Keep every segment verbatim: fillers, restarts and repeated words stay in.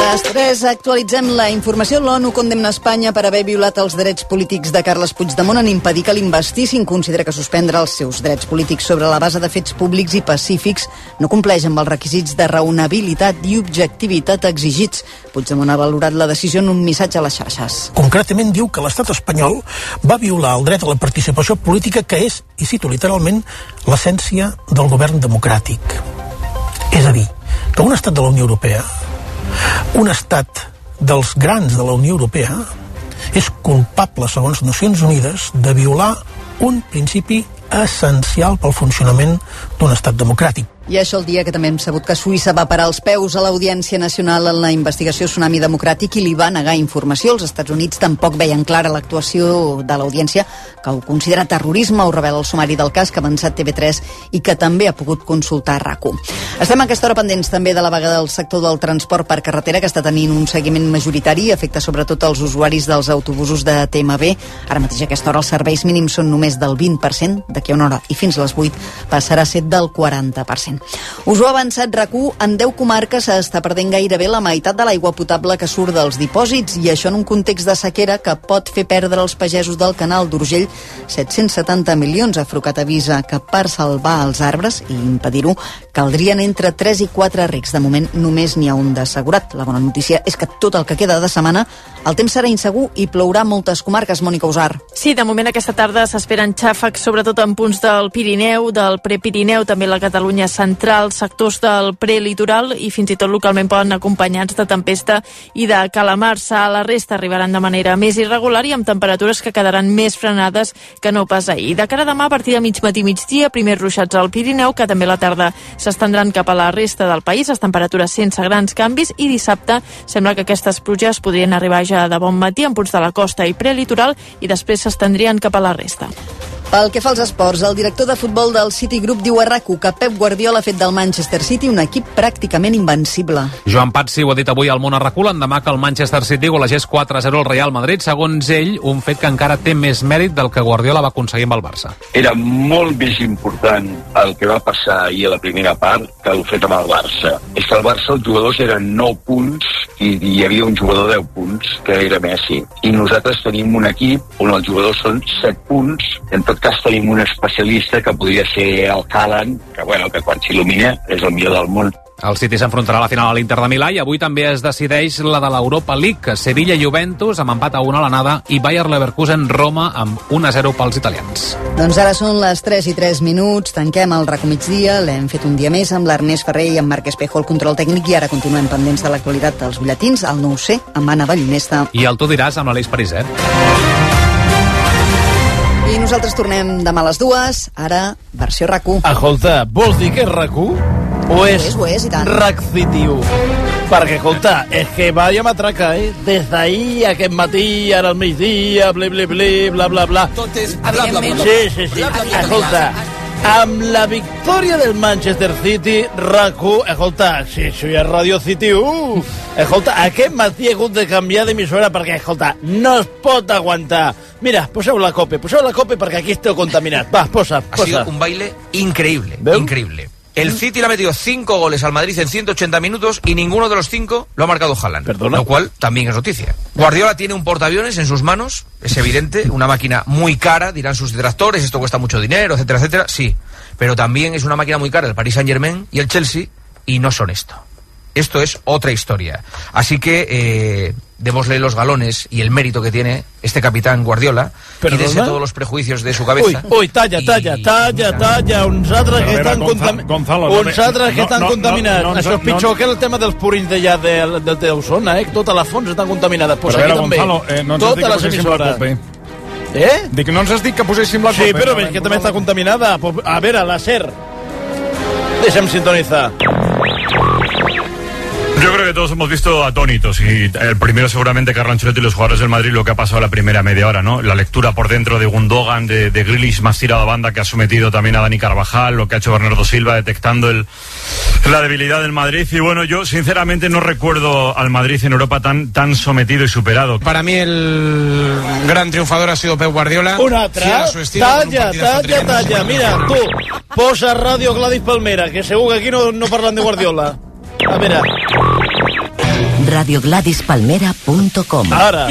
les tres actualitzem la informació. L'ONU condemna Espanya per haver violat els drets polítics de Carles Puigdemont en impedir que l'investissin. Considera que suspendre els seus drets polítics sobre la base de fets públics i pacífics no compleix amb els requisits de raonabilitat i objectivitat exigits. Puigdemont ha valorat la decisió en un missatge a les xarxes. Concretament diu que l'estat espanyol va violar el dret a la participació política, que és, i cito literalment, l'essència del govern democràtic. És a dir, que un estat de la Unió Europea, un estat dels grans de la Unió Europea, és culpable, segons Nacions Unides, de violar un principi essencial pel funcionament d'un estat democràtic. I això el dia que també hem sabut que Suïssa va parar els peus a l'Audiència Nacional en la investigació Tsunami Democràtic i li va negar informació. Els Estats Units tampoc veien clara l'actuació de l'Audiència, que ho considera terrorisme, ho revela el sumari del cas que ha avançat T V tres i que també ha pogut consultar RAC u. Estem a aquesta hora pendents també de la vaga del sector del transport per carretera, que està tenint un seguiment majoritari i afecta sobretot els usuaris dels autobusos de T M B. Ara mateix a aquesta hora els serveis mínims són només del vint per cent, d'aquí a una hora i fins a les vuit passarà a ser del quaranta per cent. Us ho ha avançat RAC u, en deu comarques s'està perdent gairebé la meitat de l'aigua potable que surt dels dipòsits, i això en un context de sequera que pot fer perdre als pagesos del canal d'Urgell set-cents setanta milions. Afrucat avisa que per salvar els arbres i impedir-ho caldrien entre tres i quatre recs. De moment només n'hi ha un d'assegurat. La bona notícia és que tot el que queda de setmana el temps serà insegur i plourà a moltes comarques. Mònica Usar. Sí, de moment aquesta tarda s'esperen xàfecs, sobretot en punts del Pirineu, del Prepirineu, també la Catalunya central, sectors del prelitoral i fins i tot localment poden acompanyats de tempesta i de calamarsa. A la resta arribaran de manera més irregular i amb temperatures que quedaran més frenades que no pas ahir. De cara a demà, a partir de mig matí migdia, primers ruixats al Pirineu, que també a la tarda s'estendran cap a la resta del país, les temperatures sense grans canvis, i dissabte sembla que aquestes pluges podrien arribar ja de bon matí en punts de la costa i prelitoral i després s'estendrien cap a la resta. Pel que fa als esports, el director de futbol del City Group diu a RAC u que Pep Guardiola ha fet del Manchester City un equip pràcticament invencible. Joan Patsi ho ha dit avui al Món a RAC u l'endemà que el Manchester City golejés quatre a zero al Real Madrid. Segons ell, un fet que encara té més mèrit del que Guardiola va aconseguir amb el Barça. Era molt més important el que va passar ahir a la primera part que el fet amb el Barça. És que el Barça, els jugadors eren nou punts i hi havia un jugador de deu punts, que era Messi. I nosaltres tenim un equip on els jugadors són set punts. En tot cas tenim un especialista que podria ser el Haaland, que, bueno, que quan s'il·lumina és el millor del món. El City s'enfrontarà a la final a l'Inter de Milà i avui també es decideix la de l'Europa League. Sevilla i Juventus amb empat a un a l'anada i Bayer Leverkusen Roma amb un a zero pels italians. Doncs ara són les tres i tres minuts, tanquem el RAC u migdia, l'hem fet un dia més amb l'Ernest Ferrer i amb Marc Espejo al control tècnic, i ara continuem pendents de l'actualitat dels butlletins, al nou C amb Anna Vallonesta. I el Tu diràs amb l'Aleix Pariset. I nosaltres tornem demà a les dues, ara versió RAC u. Escolta, vols dir que és RAC u? O és, ho és, i tant. RAC City u? Perquè, escolta, és que vaya matraca, eh? Des d'ahir, aquest matí, ara al migdia, ble, ble, ble, bla, bla, bla. Tot és bla, bla, bla. Sí, sí, sí. Escolta, amb la victòria del Manchester City, RAC u, escolta, sí, això ja és Radio City u. Escolta, aquest matí he hagut de canviar d'emissora perquè, escolta, no es pot aguantar. Mira, poseu la cope, poseu la cope perquè aquí esteu contaminat. Va, posa, posa. Ha sido un baile increíble, ¿Veu? increíble. El City le ha metido cinco goles al Madrid en ciento ochenta minutos y ninguno de los cinco lo ha marcado Haaland. ¿Perdona? Lo cual también es noticia. Guardiola tiene un portaaviones en sus manos, es evidente, una máquina muy cara, dirán sus detractores, esto cuesta mucho dinero, etcétera, etcétera, sí. Pero también es una máquina muy cara el Paris Saint-Germain y el Chelsea, y no son esto. Esto es otra historia. Así que eh, démosle los galones y el mérito que tiene este capitán Guardiola. ¿Perdona? Quítese todos los prejuicios de su cabeza. Uy, uy, talla, talla, talla, talla, uns altres que estan contaminats. Uns altres que estan contaminats. Això és pitjor que el tema dels purins d'allà de, de, de Osona, eh? Totes les fonts estan contaminades. Pues aquí també. Gonzalo, eh, no totes les emissores. Eh? Dic que no ens has dit que poséssim la copa. Sí, però ves que també està contaminada. A veure, la SER. Deixa'm sintonizar. Yo creo que todos hemos visto atónitos, y el primero seguramente Carlo Ancelotti y los jugadores del Madrid, lo que ha pasado la primera media hora, ¿no? La lectura por dentro de Gundogan, de, de Grealish más tirado a banda, que ha sometido también a Dani Carvajal, lo que ha hecho Bernardo Silva detectando el, la debilidad del Madrid. Y bueno, yo sinceramente no recuerdo al Madrid en Europa tan, tan sometido y superado. Para mí el gran triunfador ha sido Pep Guardiola. Una altra, talla, talla, talla. Mira, tu, posa Ràdio Gladys Palmera, que segur que aquí no, no parlen de Guardiola. A veure. radio gladys palmera punto com. Ara.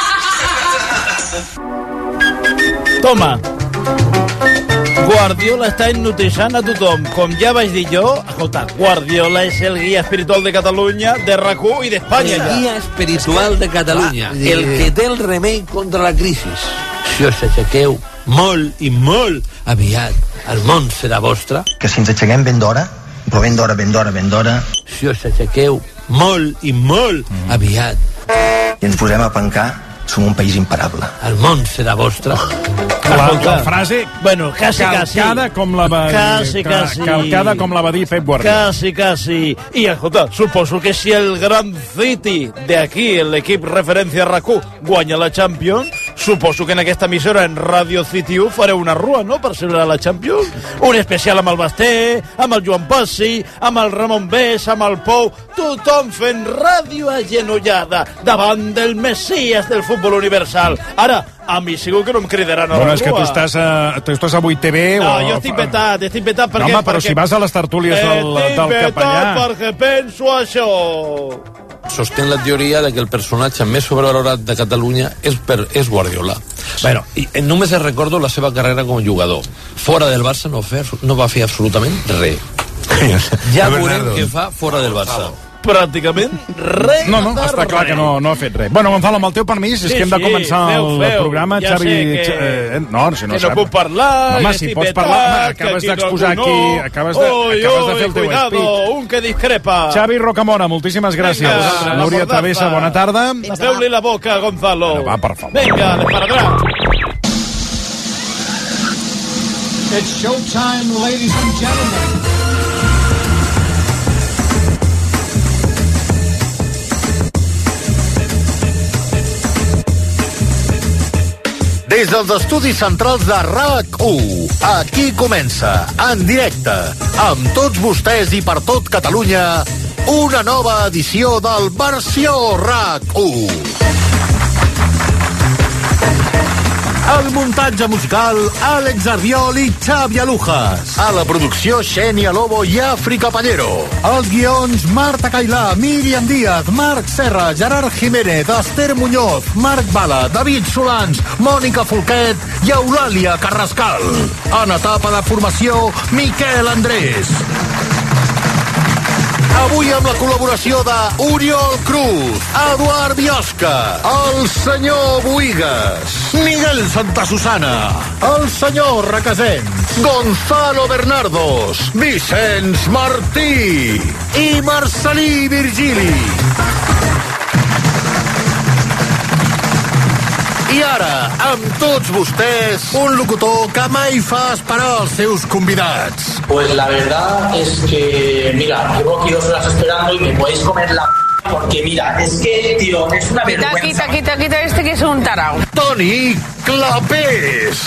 Toma. Guardiola està hipnotitzant a tothom. Com ja vaig dir jo, escolta, Guardiola és el guia espiritual de Catalunya, de R A C U i d'Espanya. El guia espiritual de Catalunya, ah, el que té el remei contra la crisi. Si us aixequeu molt i molt aviat, el món serà vostre. Que si ens aixequem ben d'hora, però ben d'hora, ben d'hora, ben d'hora... Si us aixequeu molt i molt mm. aviat... I ens posem a pencar, som un país imparable. El món serà vostre. La, la frase bueno, quasi, calcada quasi. com la va quasi, quasi. calcada com la va dir Pep Guardiola. Quasi, quasi. I escolta, suposo que si el Gran City d'aquí, l'equip referència R A C U, guanya la Champions, suposo que en aquesta emissora, en Radio City U, fareu una rua, no?, per celebrar la Champions. Un especial amb el Basté, amb el Joan Passi, amb el Ramon Bes, amb el Pou, tothom fent ràdio agenollada davant del Messies del futbol universal. Ara, a mi segur que no em cridaran a bueno, la és que tu estàs a, tu estàs a vuit T V no, o... jo estic petat, estic petat perquè... No, home, però perquè... si vas a les tertúlies del, del capellà... Estic petat perquè penso això. Sostén la teoria de que el personatge més sobrevalorat de Catalunya és, per, és Guardiola. Bueno, i només es recordo la seva carrera com a jugador. Fora del Barça no, fer, no va fer absolutament res. Ja veurem què fa fora del Barça. Pràcticament res. No, no, està clar que no, no ha fet res. Bueno, Gonzalo, amb el teu permís, és sí, que hem de començar sí, feu, el feu. programa. Ja Xavi... que... Eh, no, si no que no puc parlar, no, home, si pots parlar, home, acabes d'exposar aquí, acabes de, oi, acabes de oi, fer el teu cuidado, speech. Un que discrepa. Xavi Rocamora, moltíssimes gràcies. Venga, Núria Travessa, bona tarda. Feu-li la boca, Gonzalo. Bueno, va, per favor. Vinga, disparadrà. It's showtime, ladies and gentlemen. Des dels estudis centrals de R A C U, aquí comença, en directe, amb tots vostès i per tot Catalunya, una nova edició del Versió R A C U. El muntatge musical, Àlex Arbiol i Xavi Alujas. A la producció, Xènia Lobo i Àfrica Pallero. Els guions, Marta Cailà, Míriam Díaz, Marc Serra, Gerard Jiménez, Esther Muñoz, Marc Bala, David Solans, Mònica Folquet i Eulàlia Carrascal. En etapa de formació, Miquel Andrés. Avui amb la col·laboració de Oriol Cruz, Eduard Biosca, el senyor Boigas, Miguel Santa Susana, el senyor Requesens, Gonzalo Bernardos, Vicenç Martí i Marcelí Virgili. I ara, amb tots vostès, un locutor que mai fa esperar els seus convidats. Pues la verdad es que, mira, llevo aquí dos horas esperando y me podéis comer la p***, porque mira, es que, tío, es una vergüenza. Quita, quita, quita, quita este que es un tarao. Toni Clapés.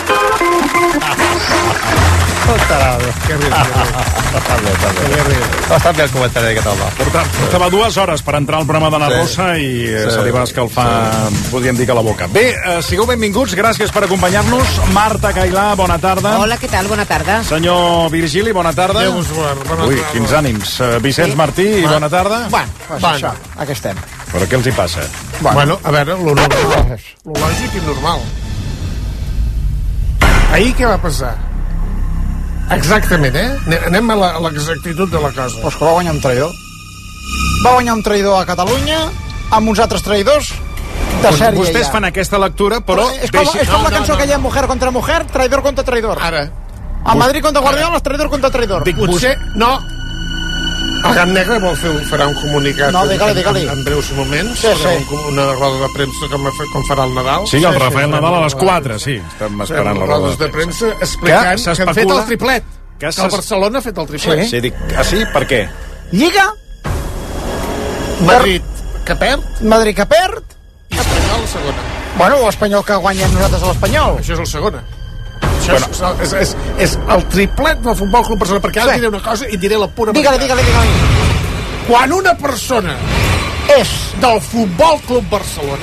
Un tarado, que riu. Està bé, està bé. Està bé el comentari d'aquest home. Portava dues hores per entrar al programa de la Sí. Rosa i eh, Sí. se li va escalfar, Sí. podríem dir que la boca. Bé, eh, sigueu benvinguts, gràcies per acompanyar-nos. Marta Cailà, bona tarda. Hola, què tal? Bona tarda. Senyor Virgili, bona tarda. Déu us guard, bona Ui, tarda. quins ànims. Uh, Vicenç Sí. Martí, bona tarda. Bueno, pues Bueno. això, aquí estem. Però què els hi passa? Bueno, bueno a veure, lo normal, lo lògic i normal. Ahir què va passar? Exactament, eh? Anem a la- a l'exactitud de la cosa. Pues que va guanyar un traïdor. Va guanyar un traïdor a Catalunya amb uns altres traïdors de Doncs sèrie vostès ja. fan aquesta lectura, però... És com, deixi- és com No, la no, cançó no, que hi ha Mujer contra Mujer, traïdor contra traïdor. Ara. A Madrid contra Guardiola, és traïdor contra traïdor. Dic, potser... No. El Gat Negre vol fer, farà un comunicat No, digue-li, en, digue-li. en, en breus moments, Sí, farà sí. un, una roda de premsa com, a fer- com farà el Nadal. Sí, el Rafael Nadal a les quatre, sí. Estem esperant la roda rodes de premsa explicant Que que, que han s'especula- fet el triplet. que Que, el s'es- Barcelona ha fet el triplet. Sí, dic, ah, sí? Per què? Lliga, Madrid que perd Madrid que perd, i Espanyol la segona. bueno, o Espanyol que guanyem nosaltres a l'Espanyol. Això és el segona. Això bueno. és, és, és, és el triplet del Futbol Club Barcelona, perquè ara Sí. diré una cosa i diré la pura Digue-li, veritat. digue-li, digue-li. Quan una persona És del Futbol Club Barcelona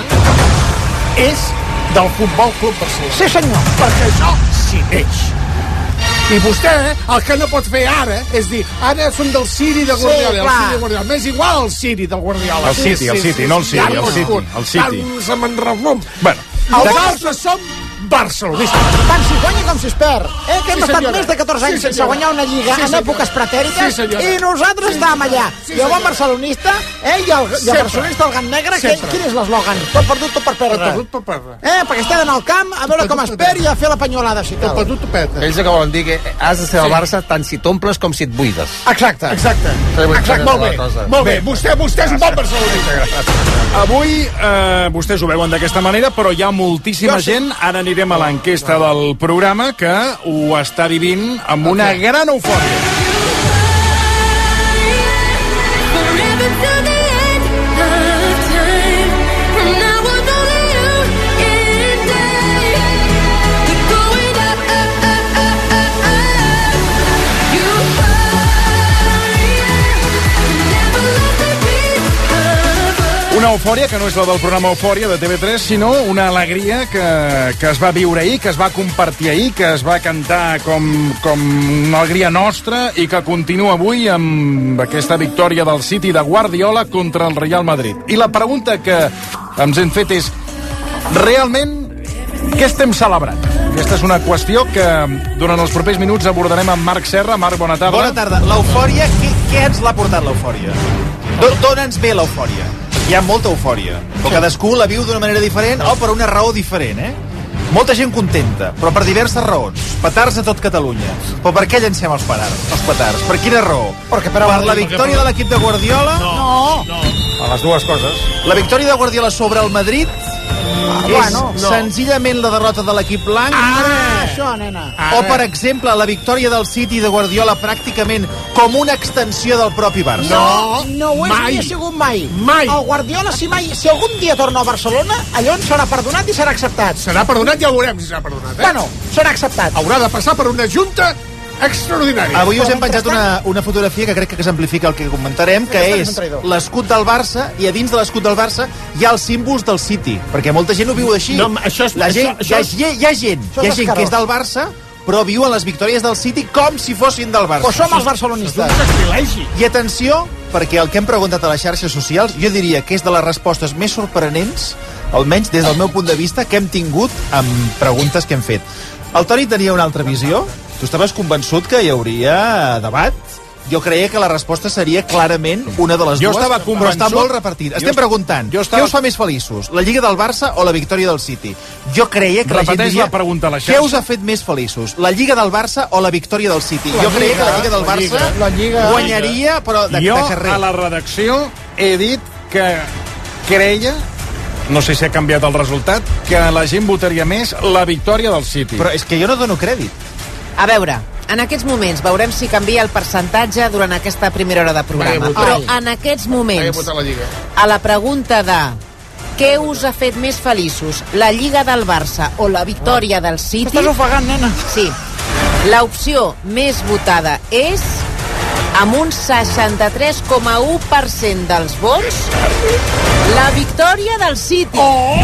és del Futbol Club Barcelona. Sí, senyor. Perquè això s'hi neix. I vostè, el que no pot fer ara, és dir, ara som del City de Guardiola, sí, el City de Guardiola. M'és igual el City del Guardiola. El City, sí, el City, sí, no el City, ja el City, el City. Ja se me'n refum. Bueno. El Barça som barcelonistes. Tant si guanya com si es perd. Eh, que hem Sí, estat senyora. més de catorze anys Sí, sense senyora. guanyar una lliga Sí, en senyora. èpoques pretèrites, Sí, senyora. i nosaltres estàvem allà. Sí, I el bon senyora. barcelonista, eh, i el, i el Sempre. barcelonista del Gant Negre, que, Sempre. quin és l'eslògan? Tot perdut, tot per perdre. Tot perdut, tot perdre. Eh, perquè estem en el camp, a veure com es perd i a fer la penyolada, si cal. Tot perdut, tot perdre. Ells que volen dir que has de ser el Sí. Barça tant si t'omples com si et buides. Exacte. Exacte. Exacte, molt bé. Molt bé, vostè, vostè és un bon barcelonista. Avui eh, vostès ho veuen d'aquesta manera, però hi ha moltíssima gent. Ara anirem a l'enquesta del programa que ho està vivint amb una gran eufòria. Una eufòria que no és la del programa Eufòria de T V tres, sinó una alegria que, que es va viure ahir, que es va compartir ahir, que es va cantar com, com una alegria nostra i que continua avui amb aquesta victòria del City de Guardiola contra el Real Madrid. I la pregunta que ens hem fet és, realment, què estem celebrant? Aquesta és una qüestió que durant els propers minuts abordarem amb Marc Serra. Marc, bona tarda. Bona tarda. L'eufòria, què, què ens l'ha portat l'eufòria? D'on ens ve l'eufòria? Hi ha molta eufòria, però cadascú la viu d'una manera diferent o per una raó diferent, eh? Molta gent contenta, però per diverses raons. Petards a tot Catalunya. Però per què llancem els petards? Els petards? Per quina raó? Perquè per la victòria de l'equip de Guardiola? No. no. A les dues coses. La victòria de Guardiola sobre el Madrid Ah, és bueno, no. senzillament la derrota de l'equip blanc. Ah, això, nena. O, per exemple, la victòria del City de Guardiola pràcticament com una extensió del propi Barça. No, no ho és mai. ni ha sigut mai. Mai. El Guardiola, si mai, si algun dia torna a Barcelona, allò ens serà perdonat i serà acceptat. Serà perdonat, ja ho veurem si serà perdonat, eh? Bueno, serà acceptat. Haurà de passar per una junta extraordinària. Avui us hem penjat una, una fotografia que crec que exemplifica el que comentarem, que és l'escut del Barça, i a dins de l'escut del Barça hi ha els símbols del City, perquè molta gent ho viu així. No, això és- La gent, això- hi, ha, això és- hi, ha, hi ha gent, això hi ha és gent que és escarós. del Barça, però viuen les victòries del City com si fossin del Barça. O som els barcelonistes. I atenció, perquè el que hem preguntat a les xarxes socials, jo diria que és de les respostes més sorprenents, almenys des del meu punt de vista, que hem tingut amb preguntes que hem fet. El Toni tenia una altra visió? Tu estaves convençut que hi hauria debat? Jo creia que la resposta seria clarament una de les Jo dues, estava però està convençut- molt repartit. Jo Estem est- preguntant, jo estava- què us fa més feliços, la Lliga del Barça o la victòria del City? Jo creia que la gent Repeteix diria, la pregunta a la què xarxa. us ha fet més feliços, la Lliga del Barça o la victòria del City? La jo creia Lliga, que la Lliga del la Barça Lliga, la Lliga. guanyaria, però de, jo, de carrer. a la redacció, he dit que creia, no sé si ha canviat el resultat, que la gent votaria més la victòria del City. Però és que jo no dono crèdit. A veure, en aquests moments veurem si canvia el percentatge durant aquesta primera hora de programa. Vaja, Però votar. en aquests Vaja, moments, votar la Lliga. a la pregunta de què us ha fet més feliços, la Lliga del Barça o la victòria del City? Estàs ofegant, nena. Sí. L'opció més votada és, amb un seixanta-tres coma u per cent dels vots, la victòria del City. Oh!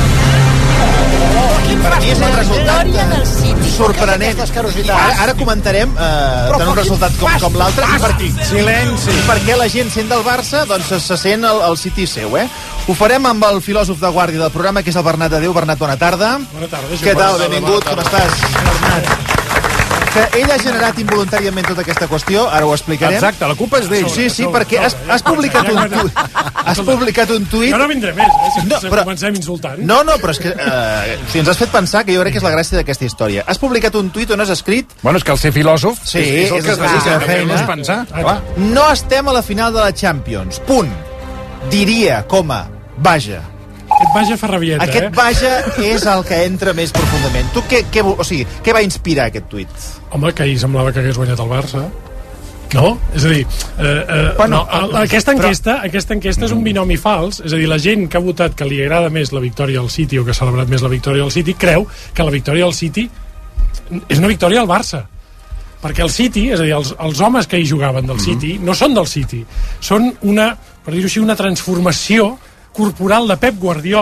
Per mi és un resultat Victòria del City. sorprenent. Ara, ara comentarem eh, tant un resultat com, com l'altre i per, Silenci. i per què la gent sent del Barça doncs se, se sent el, el City seu, eh? Ho farem amb el filòsof de guàrdia del programa, que és el Bernat de Déu. Bernat, bona tarda. Bona tarda. Què tal? Bona tarda, Benvingut, bona com tarda. estàs? Bernat. Que ell ha generat involuntàriament tota aquesta qüestió, ara ho explicarem. Exacte, la culpa és d'ell. Sí, sí, perquè has, has publicat un tuit. Has publicat un tuit. Jo no vindré més, eh, si, No, si però- comencem insultant. No, no, però és que eh, si ens has fet pensar, que jo crec que és la gràcia d'aquesta història. Has publicat un tuit on has escrit... Bueno, és que el ser filòsof Sí, és, és el és que es la dedica seva a fer, feina. no és pensar. Clar. No estem a la final de la Champions. Punt. Diria, coma, vaja. Aquest vaja fa rabieta, Aquest eh? vaja és el que entra més profundament. Tu què, què, vo- o sigui, què va inspirar aquest tuit? Home, que ahir semblava que hagués guanyat el Barça. No? És a dir, eh, eh, Bueno, no, el- aquesta però- enquesta, aquesta enquesta és un binomi fals, és a dir, la gent que ha votat que li agrada més la victòria del City o que ha celebrat més la victòria del City creu que la victòria del City és una victòria al Barça. Perquè el City, és a dir, els, els homes que hi jugaven del City no són del City, són una, per dir-ho així, una transformació corporal de Pep Guardiola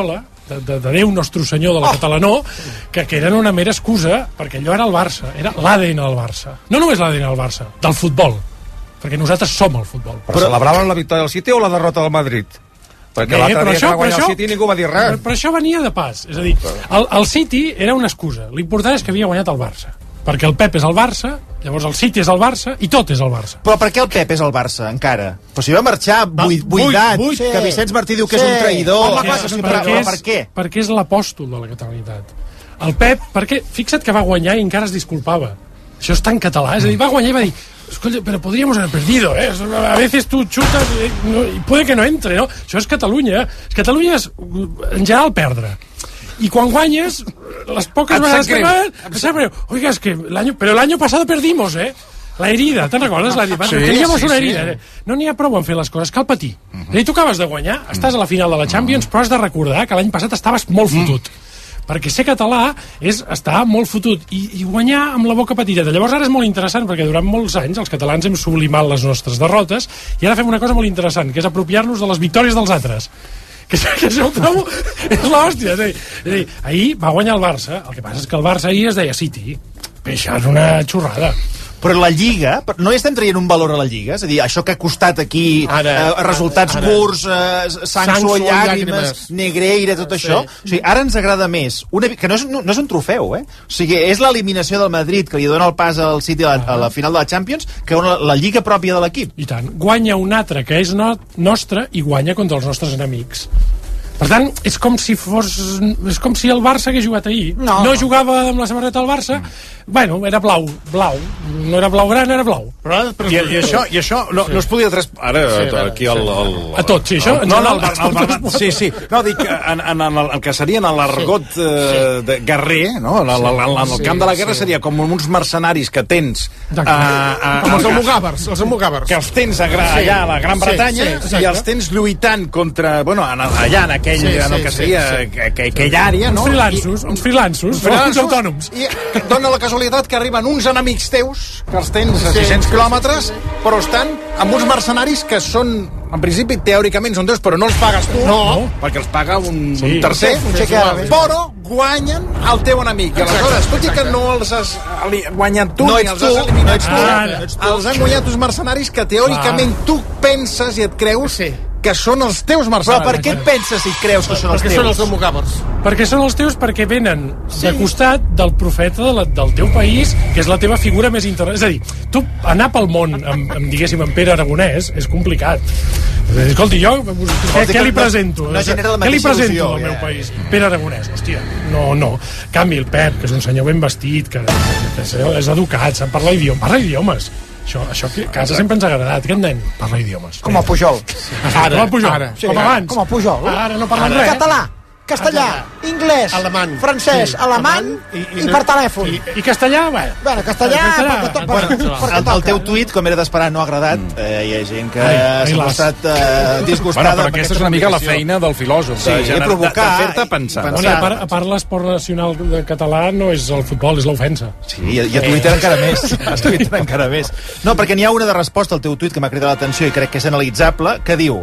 de, de, de Déu Nostre Senyor de la oh. catalanó, que, que eren una mera excusa, perquè allò era el Barça, era l'A D N del Barça. No només l'A D N del Barça, del futbol, perquè nosaltres som el futbol. Però, però celebraven la victòria del City o la derrota del Madrid? Perquè l'altre dia que va guanyar el City ningú va dir res. Però, però això venia de pas. És a dir, el, el City era una excusa. L'important és que havia guanyat el Barça. Perquè el Pep és el Barça, llavors el City és el Barça i tot és el Barça. Però per què el Pep és el Barça, encara? Però si va marxar buid, buidat, buid, que Vicenç Martí diu que sí. és un traïdor... Home, perquè, sí, perquè, és, per què? Perquè és l'apòstol de la catalanitat. El Pep, perquè, fixa't que va guanyar i encara es disculpava. Això és tan català, és a dir, va guanyar i va dir escolta, però podríamos haber perdido, eh? A veces tu chutas y, no, y puede que no entre, no? Això és Catalunya. Catalunya és, en general, perdre. Y cuando guanyes, las pocas veces que van, oiga, es que el año, pero el año pasado perdimos, ¿eh? La herida, te'n recordes? La herida? Sí, Teníamos sí, una herida. Sí. Eh? No n'hi ha prou en fer les coses, cal patir. Uh -huh. I tu acabes de guanyar, estàs a la final de la Champions, uh -huh. però has de recordar que l'any passat estaves molt fotut. Uh -huh. Perquè ser català és estar molt fotut i, i guanyar amb la boca petiteta. Llavors ara és molt interessant perquè durant molts anys els catalans hem sublimat les nostres derrotes i ara fem una cosa molt interessant, que és apropiar-nos de les victòries dels altres. Que, que això ho trobo és l'hòstia. És a dir, és a dir, ahir va guanyar el Barça, el que passa és que el Barça ahir es deia City. Això és una xorrada. Però la Lliga, no hi estem traient un valor a la Lliga? És a dir, això que ha costat aquí ara, eh, resultats ara, curts, eh, sanso, llàgrimes, negreira, tot sí, això. Sí. O sigui, ara ens agrada més. Una, que no és, no, no és un trofeu, eh? O sigui, és l'eliminació del Madrid que li dona el pas al City a la, a la final de la Champions que una, la Lliga pròpia de l'equip. I tant. Guanya un altre que és no, nostre i guanya contra els nostres enemics. Per tant, és com si fos és com si el Barça hagués jugat ahir no, no jugava amb la samarreta del Barça. Bueno, era blau, blau no era blau gran, era blau. Però, però, I, i això, i això no, sí. no es podia tres... Ara, sí, aquí el, el, el... A tot, sí, això... El, no, no, el, el, el, sí, sí. No, dic, en, en, en el, el que seria en l'argot sí. eh, de guerrer, no? En, en, en, en el camp de la guerra sí. seria com uns mercenaris que tens... A, a, com els almogàvers, els almogàvers. Que els tens a, gra, allà a la Gran Bretanya sí, sí, i els tens lluitant contra... Bueno, allà en aquell, sí, sí, en el que seria sí, sí. aquella sí. àrea, no? Uns freelanços, I, uns freelanços, uns autònoms. I dona la casualitat que arriben uns enemics teus, que els tens a sis-cents quilòmetres, però estan amb uns mercenaris que són, en principi, teòricament són teus, però no els pagues tu, no, no perquè els paga un, sí, un tercer, un xeque árabe. Però guanyen el teu enemic. I aleshores, tot i que no els has guanyat tu, no ni els tu, has eliminat no ets tu, ah, no ets tu, els han guanyat uns mercenaris que teòricament ah. tu penses i et creus sí. que són els teus mercenaris. Però per què et penses i creus que són els perquè teus? Perquè són els almogàvers. Perquè són els teus perquè venen sí. de costat del profeta de la, del teu país, que és la teva figura més interessant. És a dir, tu anar pel món amb, amb diguéssim, amb Pere Aragonès és complicat. Escolti, jo què, què li presento? No, no què li presento il·lusió, al ja. meu país? Pere Aragonès, hòstia, no, no. En canvi, el Pep, que és un senyor ben vestit, que, que és educat, sap parlar idiomes, parla idiomes. Això, això que a casa sempre ens ha agradat. Aquest nen parla idiomes. Com a Pujol. Ara, com a Pujol, ara, sí, com abans. Com a Pujol. Ara no parlen res. Català, castellà, anglès, alemany, francès, sí, alemany i, i, i per telèfon. I, i castellà, bueno. Bueno, castellà, castellà perquè, to, bueno, perquè, perquè el, el teu tuit, com era d'esperar, no ha agradat. Mm. Eh, hi ha gent que s'ha mostrat eh, disgustada. Bueno, però aquesta és una mica la feina del filòsof, sí, de, de, provocar, de fer-te pensar. pensar. Bueno, a, part, a part l'esport nacional de català no és el futbol, és l'ofensa. Sí, i, i a Twitter eh. encara més. A Twitter encara més. No, perquè n'hi ha una de resposta al teu tuit que m'ha cridat l'atenció i crec que és analitzable, que diu: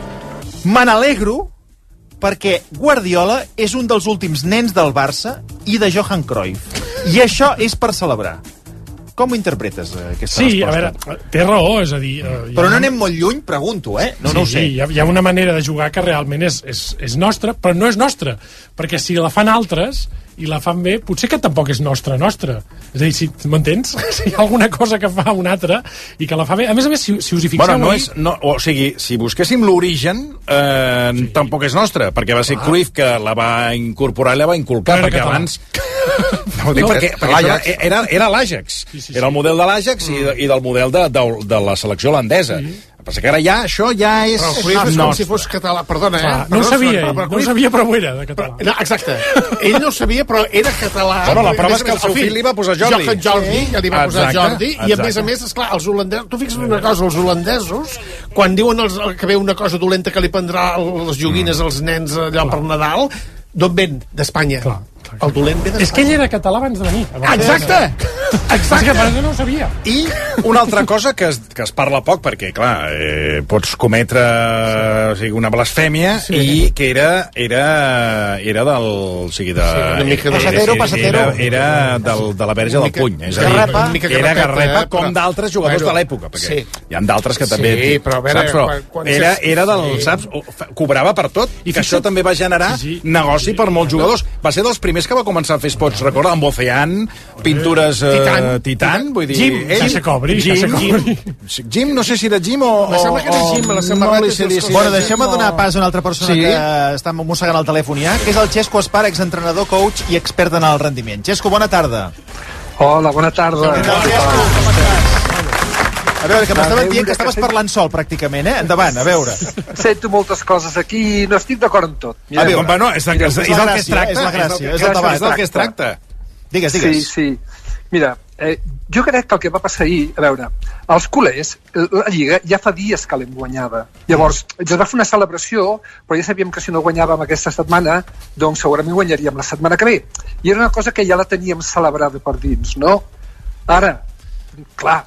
me n'alegro perquè Guardiola és un dels últims nens del Barça i de Johan Cruyff. I això és per celebrar. Com ho interpretes, aquesta sí, resposta? Sí, a veure, té raó, és a dir... Eh, però no anem molt lluny, pregunto, eh? No, sí, no ho sé. Sí, hi ha, hi ha una manera de jugar que realment és, és, és nostra, però no és nostra, perquè si la fan altres i la fan bé, potser que tampoc és nostra, nostra. És a dir, si, m'entens? Si hi ha alguna cosa que fa un altre i que la fa bé... A més a més, si, si us hi fixeu... Bueno, no ahir... és, no, o sigui, si busquéssim l'origen, eh, sí. tampoc és nostra, perquè va ser ah. Cruyff que la va incorporar i la va inculcar, perquè català. abans... No, dic, no, perquè, perquè era, era, era l'Àjax. Sí, sí, sí. Era el model de l'Àjax mm. i, i del model de, de, de la selecció holandesa. Sí. Passa que ara ja, això ja és... Però el Cruyff és com si fos català, perdona, eh? Clar, no ho sabia, ell, no ho sabia, però ho era, de català. Però, no, exacte. Ell no ho sabia, però era català. Bueno, la prova és que el seu fill li va posar Jordi. Johan Jordi, ja li va posar Jordi, i a més a més, esclar, els holandesos... Tu fixa't una cosa, els holandesos, quan diuen els, que ve una cosa dolenta que li prendrà les joguines als nens allà per Nadal, d'on ven? D'Espanya. Clar. El dolent ve d'Espanya. És que ell era català abans de venir. Exacte! Exacte. És que no ho sabia. I una altra cosa que es, que es parla poc, perquè, clar, eh, pots cometre o sigui, una blasfèmia, sí. I que era, era, era del... O sigui, de... Sí, de passatero, passatero. Era, era del, de la verge del puny. És a dir, garrepa, era garrepa eh, com d'altres jugadors bueno, de l'època, perquè sí. Hi ha d'altres que també... Sí, però a veure... Saps, però quan, quan era, sí. era del... Saps? Cobrava per tot, i que això també va generar sí, sí. negoci per molts jugadors. Va ser dels primers que va començar a fer spots, recorda, amb Ocean, pintures eh, Titan, Titan, vull dir... Jim, ell, que se cobri, Jim, que se cobri. Jim, Jim, no sé si era Jim o... Me sembla que era Jim, a les samarretes... No si bueno, deixem-me donar pas a una altra persona sí. que està mossegant el telèfon ja, que és el Xesco Espar, exentrenador, coach i expert en el rendiment. Xesco, bona tarda. Hola, bona tarda. Què tal, Xesco? Com estàs? A veure, que m'estaven dient que estaves parlant sol, pràcticament, eh? Endavant, a veure. Sento moltes coses aquí i no estic d'acord amb tot. A veure, bueno, és el que es tracta. És la gràcia, és el debat. És del que es tracta. Digues, digues. Sí, sí. Mira, eh, jo crec que el que va passar ahir, a veure, els culers, la Lliga ja fa dies que l'hem guanyada. Llavors, es va fer una celebració, però ja sabíem que si no guanyàvem aquesta setmana, doncs segurament guanyaríem la setmana que ve. I era una cosa que ja la teníem celebrada per dins, no? Ara, clar,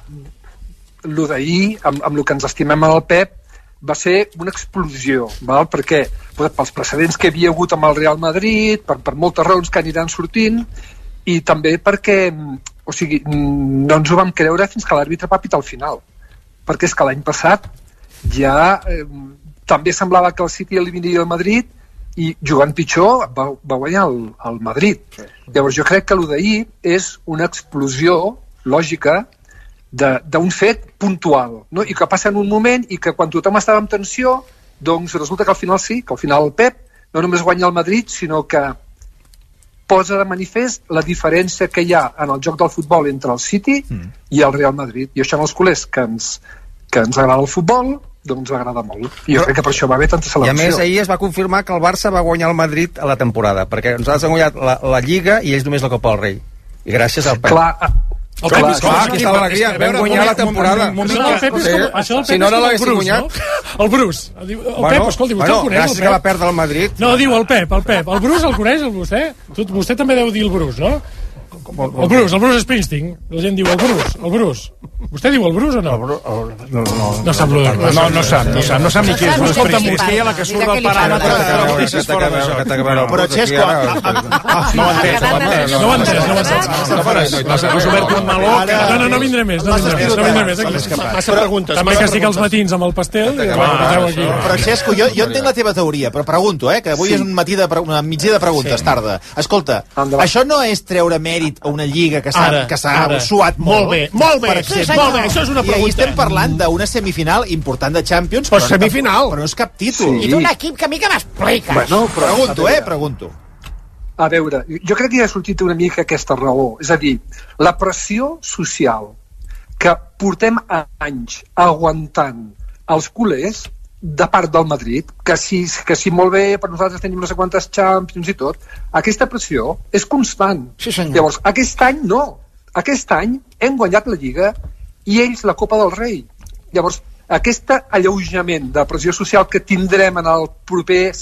el d'ahir, amb, amb el que ens estimem al Pep, va ser una explosió, val? Perquè pels precedents que hi havia hagut amb el Real Madrid, per, per moltes raons que aniran sortint, i també perquè, o sigui, no ens ho vam creure fins que l'àrbitre va pitar al final, perquè és que l'any passat ja eh, també semblava que el City eliminaria el Madrid i jugant pitjor va, va guanyar el, el Madrid. Llavors jo crec que el d'ahir és una explosió lògica d'un fet puntual, no? I que passa en un moment i que quan tothom estava en tensió, doncs resulta que al final sí, que al final el Pep no només guanya el Madrid, sinó que posa de manifest la diferència que hi ha en el joc del futbol entre el City mm. i el Real Madrid. I això en els culers que ens, que ens agrada el futbol, doncs agrada molt. I jo crec que per això va haver tanta celebració. I a més, ahir es va confirmar que el Barça va guanyar el Madrid a la temporada, perquè nosaltres hem guanyat la, la Lliga i ells només la Copa del Rei. I gràcies al Pep. Clar, El clar, clar, clar, aquí està l'alegria, vam guanyar la temporada. Això del Pep és com, això del Pep si no, no l'haguessin guanyat. No? El Bruce. El, el bueno, Pep, escolti, vostè bueno, el coneix, el Pep? Que va perdre el Madrid. No, diu el Pep, el Pep. El Bruce el coneix, el vostè? Vostè també deu dir el Bruce, no? El Bruce, el Bruce Springsteen. La gent diu el Bruce, el Bruce. Vostè diu el Bruce o no? El, el, no, no, no sap lo de no, no, no sap, no sap, no sap ni qui és. Escolta'm, vostè a la que surt del paràmetre. Però, Xesco... No ho entès, no ho entès, no ho entès. Has obert un meló... No, no, no vindré més, no vindré més. Massa preguntes. També que estic als matins amb el pastel. Però, Xesco, jo entenc la teva teoria, però pregunto, eh, que avui és un matí de migdia de preguntes, tarda. Escolta, això no és treure mèrit a una lliga que s'ha suat molt. Molt bé, molt bé, sí, molt bé, això és una pregunta. I ahir estem parlant d'una semifinal important de Champions, però, semifinal. però no és cap títol. Sí. I d'un equip que a mi que m'expliques. Bueno, pregunto, eh, pregunto. A veure, jo crec que ja ha sortit una mica aquesta raó. És a dir, la pressió social que portem anys aguantant els culers de part del Madrid, que si, que si molt bé per nosaltres tenim no sé quantes Champions i tot, aquesta pressió és constant. Sí, senyor. Llavors, aquest any no. Aquest any hem guanyat la Lliga i ells la Copa del Rei. Llavors, aquest alleujament de pressió social que tindrem en els propers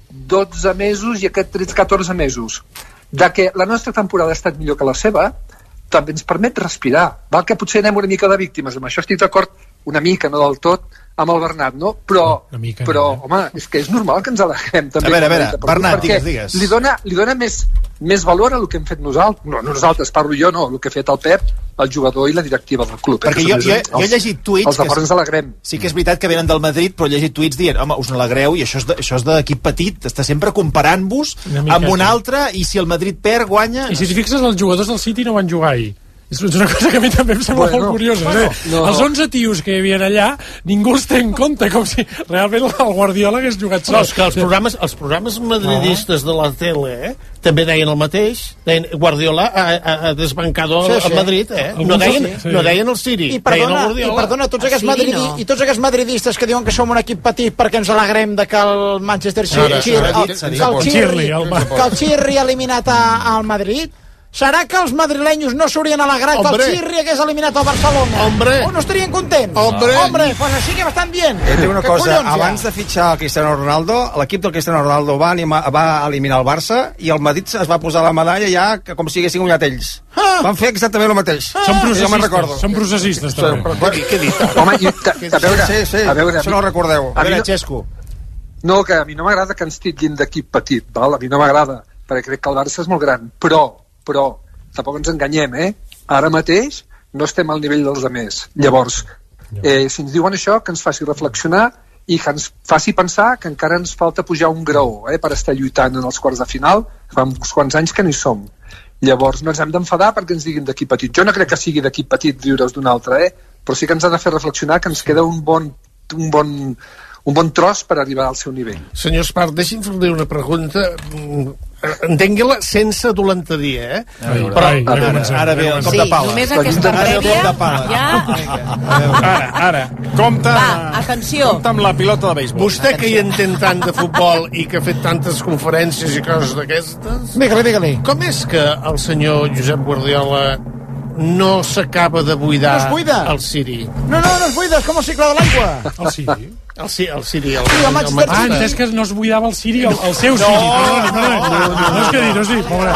dotze mesos i aquests tretze catorze mesos, de que la nostra temporada ha estat millor que la seva, també ens permet respirar. Val que potser anem una mica de víctimes, amb això estic d'acord una mica, no del tot, amb el Bernat, no? Però, mica, però no, eh? home, és que és normal que ens alegrem també. A veure, a veure, Bernat, digues, digues. Li dona, li dona més, més valor a el que hem fet nosaltres. No, nosaltres, parlo jo, no, el que ha fet el Pep, el jugador i la directiva del club. Perquè jo, jo, jo he llegit tuits... Els de ens alegrem. Sí que és veritat que venen del Madrid, però he llegit tuits dient, home, us n'alegreu, i això és, de, això és d'equip petit, està sempre comparant-vos amb un altre, i si el Madrid perd, guanya... I si t'hi fixes, els jugadors del City no van jugar ahir. És una cosa que a mi també em sembla bueno, molt curiosa. Bueno, eh? no. Els onze tios que hi havia allà, ningú els té en compte, com si realment el Guardiola hagués jugat sol. No, és que els programes, els programes madridistes de la tele eh, també deien el mateix. Deien Guardiola ha, ha, ha desbancado sí, sí. el Madrid, eh? No deien, sí, sí. no deien el City. I perdona, i perdona tots, aquests madridi, no. i tots aquests madridistes que diuen que som un equip petit perquè ens alegrem de que el Manchester City, el, el, el, el, Chirri, que el Chirri ha eliminat a, al Madrid. Serà que els madrilenyos no s'haurien alegrat que el Xirri hagués eliminat el Barcelona? Hombre. O no estarien contents? Hombre. Hombre, pues així que bastant bien. Eh, una Què cosa, collons, abans ja? de fitxar el Cristiano Ronaldo, l'equip del Cristiano Ronaldo va, anima, va eliminar el Barça i el Madrid es va posar la medalla ja que com si haguessin guanyat ells. Ah. Van fer exactament el mateix. Són Jo me'n processistes, recordo. són processistes, també. Què, què he dit? Home, i, a, a veure, Sí, sí, a veure, això no ho recordeu. A veure, no- Xesco. No, que a mi no m'agrada que ens titllin d'equip petit, val? A mi no m'agrada, perquè crec que el Barça és molt gran, però, però, tampoc ens enganyem, eh? Ara mateix no estem al nivell dels altres. Llavors, eh, si ens diuen això, que ens faci reflexionar i que ens faci pensar que encara ens falta pujar un graó, eh, per estar lluitant en els quarts de final, fa uns quants anys que no hi som. Llavors, no ens hem d'enfadar perquè ens diguin d'equip petit. Jo no crec que sigui d'equip petit riure's d'un altre, eh? Però sí que ens ha de fer reflexionar que ens queda un bon, un bon, un bon tros per arribar al seu nivell. Senyor Espart, deixi'm fer-li una pregunta. Mm, Entengui-la sense dolenteria, eh? A veure, Però, ai, Ara, comencem. ara ve el cop Sí, de pala. només aquesta Ara ve el prèvia cop de pala. ja... Ara, ara, compte, Va, atenció. compte amb la pilota de béisbol. vostè que hi entén tant de futbol i que ha fet tantes conferències i coses d'aquestes, Digue-li, digue-li. com és que el senyor Josep Guardiola no s'acaba de buidar No es buida. el Ciri? No, no, no es buida, és com el cicle de l'aigua. El Siri. El, Ci- el Ciri, el, Sí, el el, Manchester Ah, City. entès que no es buidava el Siri, el, el seu Siri. Perdona, perdona. No, no és que dir, no, sí, pobre.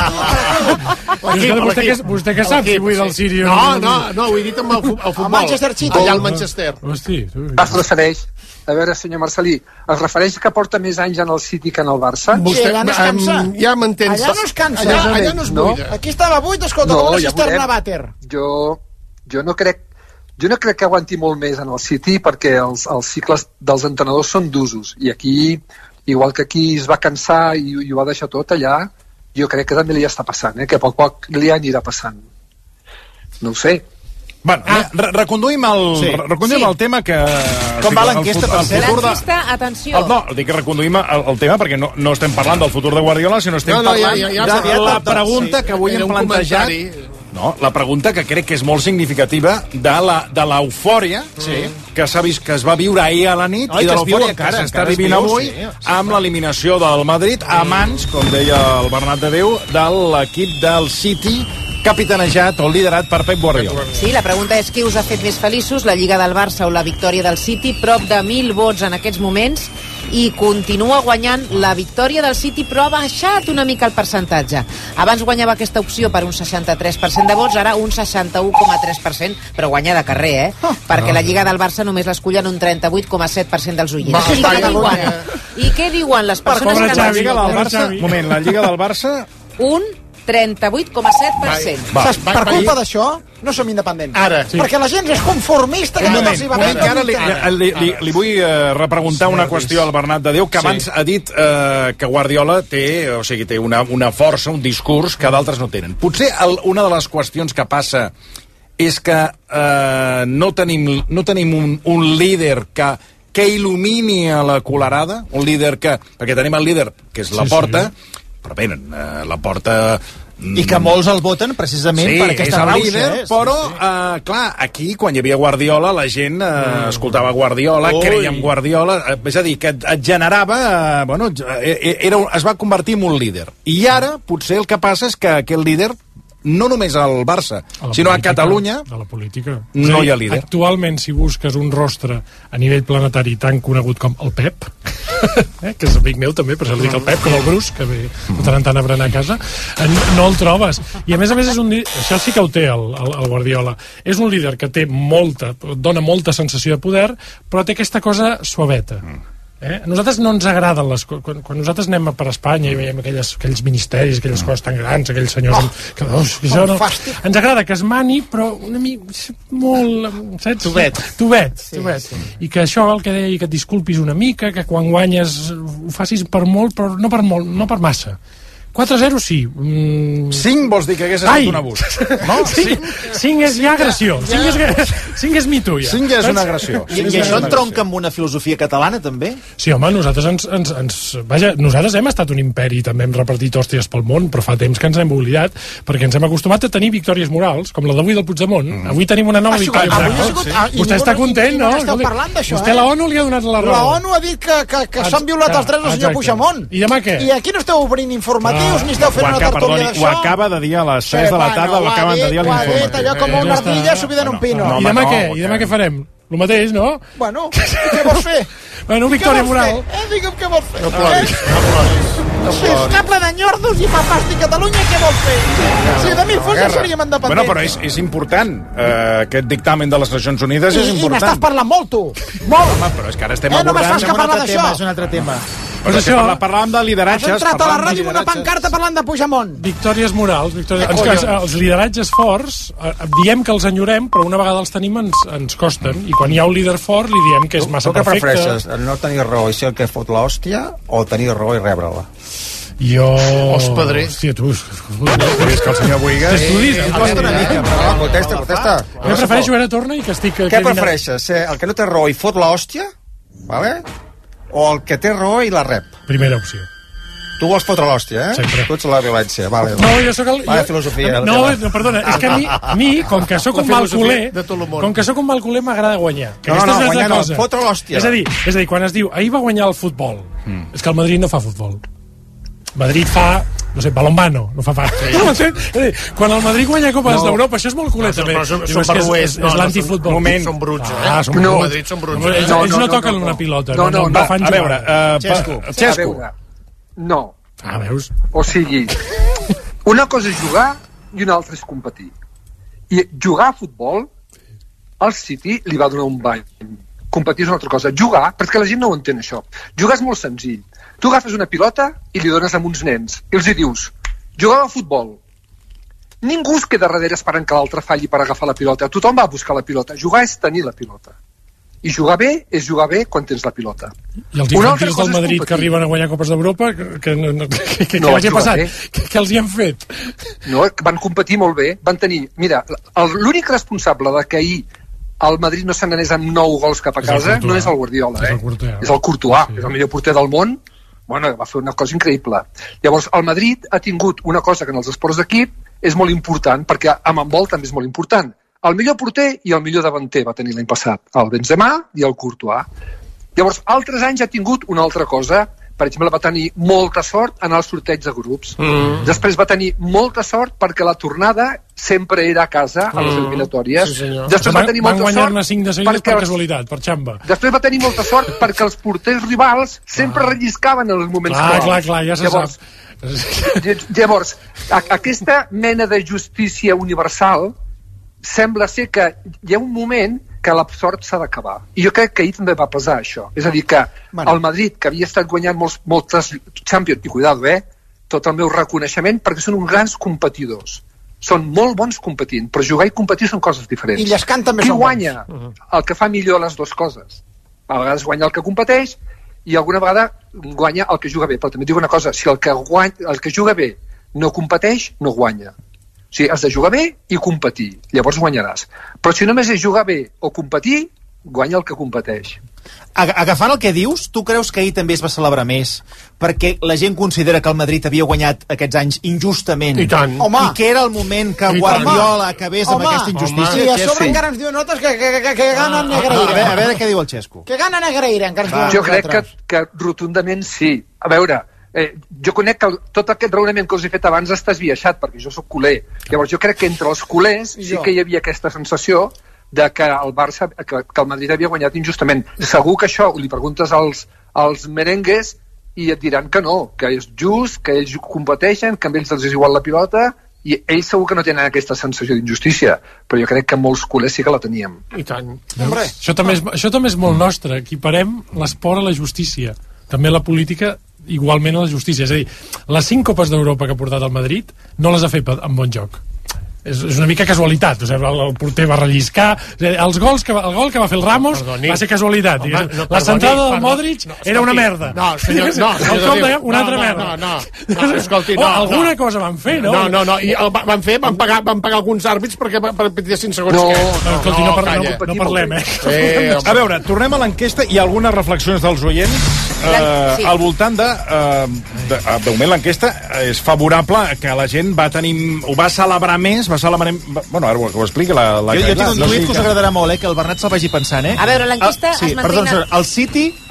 És que vostè, que, vostè que sap si buida el Siri o no. No, no, ho he dit amb el, fu- el futbol. Manchester City. Allà al Manchester. Hosti, tu. Es refereix, a veure, senyor Marcelí, es refereix que porta més anys en el City que en el Barça? Sí, allà no es cansa. em, ja m'entens. Allà no es cansa. Allà, allà no es No. buida. Aquí estava buit, escolta, No, com la ja cisterna veurem. vàter. Jo, jo no crec jo no crec que aguanti molt més en el City perquè els, els cicles dels entrenadors són d'usos i aquí, igual que aquí es va cansar i, i ho va deixar tot allà, jo crec que també li està passant, eh? Que a poc a poc li anirà passant. No ho sé. Bueno, ah. re reconduïm, el, Sí. reconduïm Sí. el tema que... Com va el l'enquesta, fut- per el cert? futur de- L'enquesta, atenció. El, no, dic que reconduïm el, el tema perquè no, no estem parlant del futur de Guardiola, sinó estem No, no, ja- parlant ja- ja de s'ha dit, la de- pregunta sí, que avui era hem un plantejat. comentari. No, la pregunta que crec que és molt significativa de la de l'eufòria sí. que s'ha vist que es va viure ahir a la nit Ai, i de que es viu l'eufòria que encara, s'està encara es vivint viu, avui sí, sí. amb l'eliminació del Madrid a mans, com deia el Bernat de Déu, de l'equip del City capitanejat o liderat per Pep Guardiola. Sí, la pregunta és qui us ha fet més feliços, la Lliga del Barça o la victòria del City, prop de mil vots en aquests moments, i continua guanyant la victòria del City, però ha baixat una mica el percentatge. Abans guanyava aquesta opció per un seixanta-tres per cent de vots, ara un seixanta-u coma tres per cent, però guanya de carrer, eh? Ah. Perquè la Lliga del Barça només l'escullen un trenta-vuit coma set per cent dels oients. Va, I, què diuen? I què diuen les persones Pobre que La Xavi, Lliga no... del Barça, Xavi. moment, la Lliga del Barça Un trenta-vuit coma set per cent. Va, Saps, va, per va, culpa va. d'això, no som independents. Ara. Sí. Perquè la gent és conformista. Un que moment, els hi va un bé moment, que ara li, tot. li, li, li vull eh, repreguntar una qüestió al Bernat de Déu, que abans Sí. ha dit eh, que Guardiola té, o sigui, té una, una força, un discurs que d'altres no tenen. Potser el, una de les qüestions que passa és que eh, no tenim, no tenim un, un líder que, que il·lumini a la colerada, un líder que... Perquè tenim el líder, que és la Sí, Porta, sí. però bé, eh, la Porta... I que molts el voten precisament Sí, per és aquesta el rauxa. líder, eh? però, eh, clar, aquí, quan hi havia Guardiola, la gent eh, mm. escoltava Guardiola, Ui. creia en Guardiola, eh, és a dir, que et, et generava... Eh, bueno, eh, era, es va convertir en un líder. I ara, potser el que passa és que aquest líder, no només al Barça, A la sinó a política, Catalunya, de la política. no És a dir, hi ha líder. Actualment, si busques un rostre a nivell planetari tan conegut com el Pep, eh, que és amic meu també, per això li dic el Pep, com el Bruce, que ve de tant en tant a berenar a casa, eh, no el trobes. I a més a més, és un, li- això sí que ho té el, el, el Guardiola. És un líder que té molta, dona molta sensació de poder, però té aquesta cosa suaveta. Eh? A nosaltres no ens agraden les coses. Quan, quan nosaltres anem per Espanya i veiem aquelles, aquells ministeris, aquelles coses tan grans, aquells senyors... Oh, que, oh, que això no, ens agrada que es mani, però una mica... molt... Saps? Tubet. Tubet, Sí, tubet. sí. I que això, el que deia, que et disculpis una mica, que quan guanyes ho facis per molt, però no per molt, no per massa. quatre a zero sí. Mm... cinc vols dir que hagués estat un abús. No? cinc, cinc és ja agressió. cinc és, cinc és mito, ja. cinc ja és Saps? una agressió. I, I això entronca amb una filosofia catalana, també? Sí, home, nosaltres ens, ens, ens... Vaja, nosaltres hem estat un imperi, també hem repartit hòsties pel món, però fa temps que ens hem oblidat, perquè ens hem acostumat a tenir victòries morals, com la d'avui del Puigdemont. Mm. Avui tenim una nova Ah, sí, victòria avui ha moral. sigut- ah, i Vostè ningú- està i- content, i no? no esteu Escolti, parlant d'això, Vostè eh? la ONU li ha donat la raó. La ONU ha dit que, que, que s'han violat els drets del senyor exacte. Puigdemont. I demà què? I aquí no esteu obrint informatius. dius, ni esteu fent Ho una acaba- tertúlia perdoni, d'això. Ho acaba de dir a les tres de la tarda, ho ho ha acaben de dit, dir a ho ha dit, l'informe. allò com una ardilla subida en un pino. No, I home, demà no, què? I demà què farem? El mateix, no? Bueno, i què vols fer? Bueno, I què victòria vols fer? moral. Eh, digue'm què vols fer. No ploris, no ploris. No Si és ploris. cable d'enyordos i fa fàstic Catalunya, què vols fer? Si de mi fos ja seríem independents. Bueno, però és, és important. Uh, aquest dictamen de les Nacions Unides I, és I important. n'estàs parlant molt, tu. Molt. Home, però és que ara estem Eh, només fas abordant... que parlar d'això. És un altre tema. Pues això... Parla, parlàvem de Has lideratges. entrat a la parlàvem de ràdio amb una lideratges. pancarta parlant de Puigdemont. Victòries morals. Victòries... Eh, Ens, collons. ens, els lideratges forts, eh, diem que els enyorem, però una vegada els tenim ens, ens costen. I quan hi ha un líder fort li diem que és massa Tu què perfecte. prefereixes? No tenir raó i ser el que fot l'hòstia o tenir raó i rebre-la? Jo... Hospedrer. Hòstia, tu... És que el senyor Boigas... Estudis, eh? Costa una mica, però contesta, contesta. Jo prefereixo ara torna i que estic... Què prefereixes? Ser el que no té raó i fot l'hòstia? Vale? O el que té raó i la rep? Primera opció. Tu vols fotre l'hòstia, eh? Sempre. Tu ets la violència, vale. No, jo sóc el... Vale, jo- filosofia. No, no, perdona, és que a mi, a mi com que sóc La un mal filosofia culer, de tot el món. com que sóc un mal culer m'agrada guanyar. Que No, aquesta no, és una guanyar altra no, cosa. fotre l'hòstia. És a dir, és a dir, quan es diu ahir va guanyar el futbol, mm. és que el Madrid no fa futbol. Madrid fa, no sé, balonmano, no fa fa. Sí. És a dir, quan el Madrid guanya Copes No. d'Europa, això és molt culer, No, també. però són- Diu, són és que és, barruers. és, No, és no, l'antifutbol. són- són bruts, eh? Ah, són No. bruts. Madrid són bruts, No, eh? ells, No, ells no, no, no, toquen no, no. una pilota. No, no, no, no. fan A jugar. veure, uh, Xesco. A Xesco. veure, no. Ah, veus? O sigui, una cosa és jugar i una altra és competir. I jugar a futbol, al City li va donar un bany. Competir és una altra cosa. Jugar, perquè la gent no ho entén, això. Jugar és molt senzill. Tu agafes una pilota i li dones a uns nens. I els hi dius, jugava a futbol. Ningú es queda darrere esperant que l'altre falli per agafar la pilota. Tothom va a buscar la pilota. Jugar és tenir la pilota. I jugar bé és jugar bé quan tens la pilota. I els Una altra infantils cosa del és Madrid competir. que arriben a guanyar Copes d'Europa, que, que, no, que, que, No, que els hi ha jugar passat? bé. Que, que els hi han fet? No, van competir molt bé, van tenir... Mira, el- l'únic responsable de que ahir el Madrid no se n'anés amb nou gols cap a És el casa Courtois. no és el Guardiola, És eh? el Courtois. És el Courtois, Sí. és el millor porter del món. Bueno, va fer una cosa increïble. Llavors, el Madrid ha tingut una cosa que en els esports d'equip és molt important, perquè amb handbol també és molt important. El millor porter i el millor davanter va tenir l'any passat, el Benzema i el Courtois. Llavors, altres anys ha tingut una altra cosa. Per exemple, va tenir molta sort en els sorteig de grups. Mm. Després va tenir molta sort perquè la tornada sempre era a casa, a les Mm. eliminatòries. Sí, senyor. Després van, va tenir van molta guanyar-ne sort cinc de seguides per els- casualitat, per xamba. Després va tenir molta sort perquè els porters rivals sempre Ah. relliscaven en els moments Clar, claus. clar, clar, ja se llavors, sap. ll- Llavors, a, aquesta mena de justícia universal sembla ser que hi ha un moment que la sort s'ha d'acabar. I jo crec que ahir també va pesar això. És a dir, que Bueno. el Madrid, que havia estat guanyant molts, moltes Champions, i cuidado, eh? Tot el meu reconeixement, perquè són uns grans competidors. Són molt bons competint, però jugar i competir són coses diferents. I llescant també Qui són guanya? El que fa millor les dues coses. A vegades guanya el que competeix i alguna vegada guanya el que juga bé. Però també et dic una cosa, si el que, guanya, el que juga bé no competeix, no guanya. O sigui, has de jugar bé i competir. Llavors guanyaràs. Però si només és jugar bé o competir, guanya el que competeix. Ag- Agafant el que dius, tu creus que ahir també es va celebrar més perquè la gent considera que el Madrid havia guanyat aquests anys injustament? I tant. Home. I que era el moment que I tant. Guardiola acabés amb Home. aquesta injustícia? I a Que sobre sí. encara ens diuen notes que, que, que, que gana A veure, a Negreira. veure què diu el Xesco. Que gana Negreira, encara ens diuen Jo crec que, nosaltres. que rotundament sí. A veure, eh, jo conec que el, tot aquest raonament que us he fet abans està esbiaixat, perquè jo sóc culer. Llavors jo crec que entre els culers sí Jo. que hi havia aquesta sensació de que el Barça, que, que el Madrid havia guanyat injustament. Segur que això li preguntes als, als merengues i et diran que no, que és just, que ells competeixen, que a ells els és igual la pilota, i ells segur que no tenen aquesta sensació d'injustícia, però jo crec que molts culers sí que la teníem. I tant. Hombre. Això també, és, això també és molt nostre. Equiparem l'esport a la justícia. També la política igualment a la justícia. És a dir, les cinc Copes d'Europa que ha portat el Madrid no les ha fet amb bon joc. És, és una mica casualitat, o sigui, el, el porter va relliscar, o sigui, els gols que va, el gol que va fer el Ramos Perdoni. va ser casualitat. Home, diguéssim. no, la perdoni, centrada del perdoni. Modric No, era una escolti, merda. no, senyor, no, el senyor cop de, Déu, una no, altra no, merda. no, no, no, escolti, oh, no, alguna no. cosa van fer, no? No, no, no, i el, va- van fer, van pagar, van pagar alguns àrbits perquè per pitessin segons No, què. No, escolti, no, par no, calla. no parlem, eh? Eh, home. A veure, tornem a l'enquesta i algunes reflexions dels oients eh, Sí. al voltant de, eh, de, de, de moment l'enquesta és favorable que la gent va tenir, ho va celebrar més, va celebrar, va, bueno, ara ho, ho explica la, la Jo, jo tinc Carla, un no tuit sé que us que- agradarà molt, eh, que el Bernat se'l vagi pensant, eh? A veure, l'enquesta Ah, sí, es perdó, manté... el City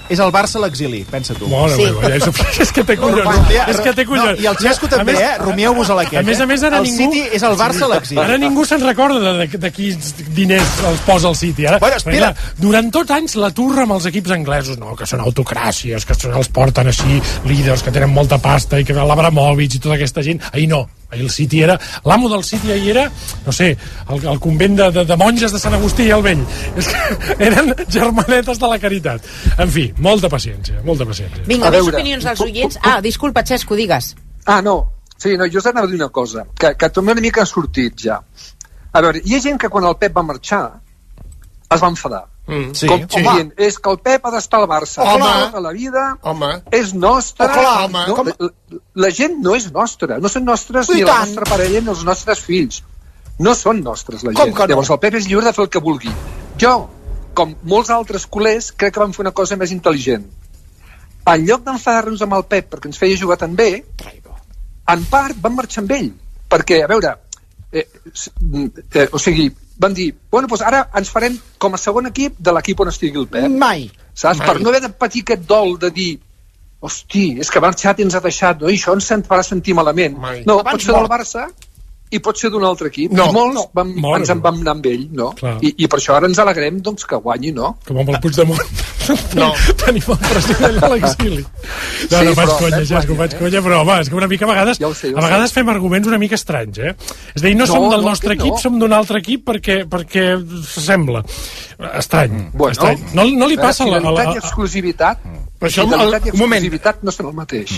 és el Barça a l'exili, pensa tu. Mare sí. meva, ja, és que té collons. És que té collons. No, I el Xesco també, eh? Rumieu-vos a l'aquest. A més a més, ara el ningú... City és el Barça a l'exili. Ara ningú se'n recorda de, de quins diners els posa el City. Ara, bueno, espera. Clar, durant tots anys la turra amb els equips anglesos, no, que són autocràcies, que els porten així líders, que tenen molta pasta, i que l'Abramovich i tota aquesta gent. Ahir no. Ahir el City era... L'amo del City ahir era, no sé, el, el convent de, de, de monges de Sant Agustí i el Vell. És que eren germanetes de la caritat. En fi, molta paciència, molta paciència. Vinga, més opinions dels oients. Ah, disculpa, Xesco, digues. Ah, no. Sí, no, jo us anava a dir una cosa, que, que també una mica ha sortit ja. A veure, hi ha gent que quan el Pep va marxar es va enfadar. Mm, sí. Com dient, és que el Pep ha d'estar al Barça. Home. A la vida home. És nostra. Oh, clar, home. No, la, la gent no és nostra. No són nostres I ni tant. la nostra parella ni els nostres fills. No són nostres, la Com gent. que no? Llavors el Pep és lliure de fer el que vulgui. Jo, com molts altres culers, crec que vam fer una cosa més intel·ligent. En lloc d'enfadar-nos amb el Pep perquè ens feia jugar tan bé, en part vam marxar amb ell. Perquè, a veure, eh, eh, o sigui, van dir, bueno, doncs ara ens farem com a segon equip de l'equip on estigui el Pep. Mai. Saps? Mai. Per no haver de patir aquest dol de dir, hosti, és que ha marxat i ens ha deixat, no? I això ens farà sentir malament. Mai. No, Abans pot ser mort. del Barça i pot ser d'un altre equip. No, I molts no. vam, Mort, ens en vam anar amb ell, no? Clar. I, I per això ara ens alegrem doncs, que guanyi, no? Com amb el Puigdemont. No. Tenim el president a l'exili. No, Sí, no, faig però, conya, eh, Xesco, faig eh? conya, però home, és que una mica a vegades, Ja ho sé, ja ho a vegades sé. fem arguments una mica estranys, eh? És a dir, no, No, som del no, nostre que no. equip, som d'un altre equip perquè, perquè s'assembla. Estrany. Bueno, estrany. No, no li passa a la... A fidelitat la i exclusivitat, Per això, fidelitat i un moment. exclusivitat no són el mateix.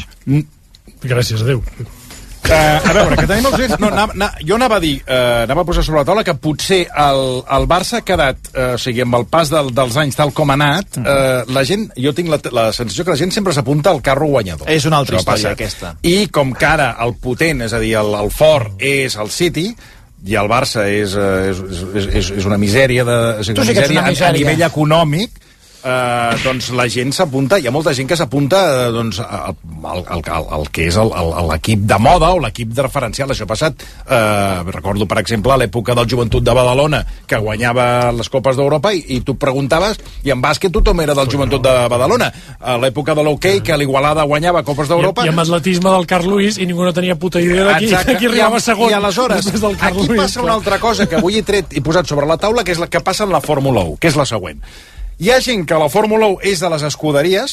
Gràcies a Déu. Uh, a veure, que tenim els oients... No, anava, na, jo anava a dir, uh, anava a posar sobre la taula que potser el, el Barça ha quedat, uh, o sigui, amb el pas del, dels anys tal com ha anat, uh, la gent, jo tinc la, la sensació que la gent sempre s'apunta al carro guanyador. És una altra Això història, passa. aquesta. I com que ara el potent, és a dir, el, el fort és el City, i el Barça és, uh, és, és, és, és una misèria, de, és una Tu sí que ets misèria, una a, a misèria. nivell econòmic, Uh, doncs la gent s'apunta, hi ha molta gent que s'apunta uh, doncs, al, al, al, al que és el- el- l'equip de moda o l'equip de referencial. Això ha passat, uh, recordo per exemple a l'època del Joventut de Badalona, que guanyava les Copes d'Europa i, i tu et preguntaves, i en bàsquet tothom era del Joventut de Badalona. A l'època de l'hoquei, que l'Igualada guanyava Copes d'Europa. I, I amb atletisme del Carl Lewis, i ningú no tenia puta idea d'aquí Exacte. qui arribava I, segon. I aleshores, després del Carl aquí Lewis, passa clar. una altra cosa que avui he tret i posat sobre la taula, que és la que passa en la Fórmula u, que és la següent. Hi ha gent que la Fórmula u és de les escuderies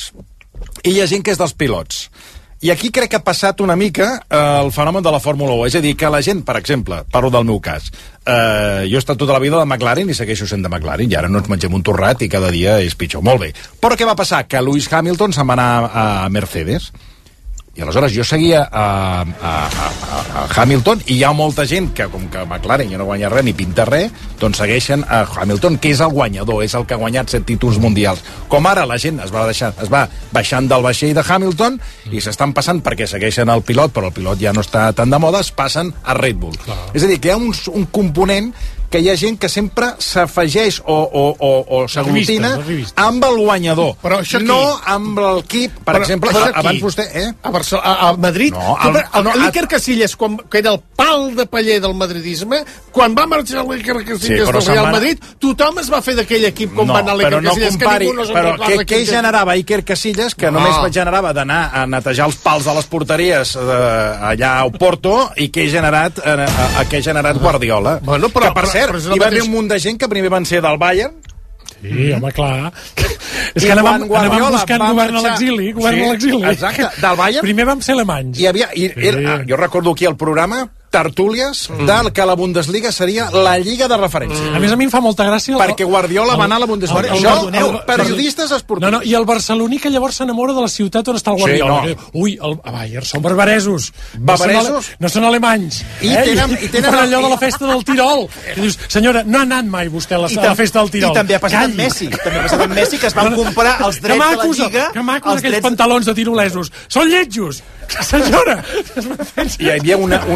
i hi ha gent que és dels pilots. I aquí crec que ha passat una mica eh, el fenomen de la Fórmula u. És a dir, que la gent, per exemple, parlo del meu cas, eh, jo he estat tota la vida de McLaren i segueixo sent de McLaren, i ara no ens mengem un torrat i cada dia és pitjor. Molt bé. Però què va passar? Que Lewis Hamilton se'n va anar a Mercedes. I aleshores jo seguia a, a, a, a Hamilton, i hi ha molta gent que, com que McLaren ja no guanya res ni pinta res, doncs segueixen a Hamilton, que és el guanyador, és el que ha guanyat set títols mundials. Com ara la gent es va, deixar, es va baixant del vaixell de Hamilton i s'estan passant, perquè segueixen el pilot, però el pilot ja no està tan de moda, es passen a Red Bull. Clar. És a dir, que hi ha un, un component que hi ha gent que sempre s'afegeix o, o, o, o s'aglutina amb el guanyador, Però això aquí- no amb l'equip. Per Però- exemple, però aquí- abans vostè... Eh? A, Barcelona, a, a Madrid, No, el, el- el, no, el, a- l'Iker Casillas, quan, que era el pal de paller del madridisme, quan va marxar l'Iker Casillas Sí, però del Real se'n va- Madrid, tothom es va fer d'aquell equip com no, va anar l'Iker però no Casillas, compari, que ningú no se'n però recorda què, quin què temps. generava Iker Casillas, que No. només generava d'anar a netejar els pals de les porteries eh, allà a Porto, i què ha generat, eh, a, a què ha generat Guardiola. Bueno, però- que, per però- cert, però és el hi va haver mateix. un munt de gent que primer van ser del Bayern. Sí, home, clar. És I que anàvem, quan Guardiola anàvem buscant va govern a marxar- l'exili, govern Sí, a l'exili. exacte, del Bayern. Primer vam ser alemanys. Hi havia, i, Sí. era, jo recordo aquí al programa tertúlies mm. del que la Bundesliga seria la lliga de referència. A més, a mi em fa molta gràcia... el- Perquè Guardiola el- va anar a la Bundesliga. el- el- Això, el- el- periodistes esportius. No, no, i el barceloní que llavors s'enamora de la ciutat on està el Guardiola. Sí, no. Que diu, ui, el a Bayern són barbaresos. Barbaresos? No són, ale, no són alemanys. I eh? tenen- I, i tenen- fan allò de la festa del Tirol. I dius, senyora, no ha anat mai vostè a la, I a la tam- festa del Tirol. I també ha passat amb Calli. Messi. També ha passat amb Messi, que es van comprar els Que drets de la macos, Lliga. que macos els aquells drets- pantalons de tirolesos. Són lletjos. Senyora! Hi havia una, una, una,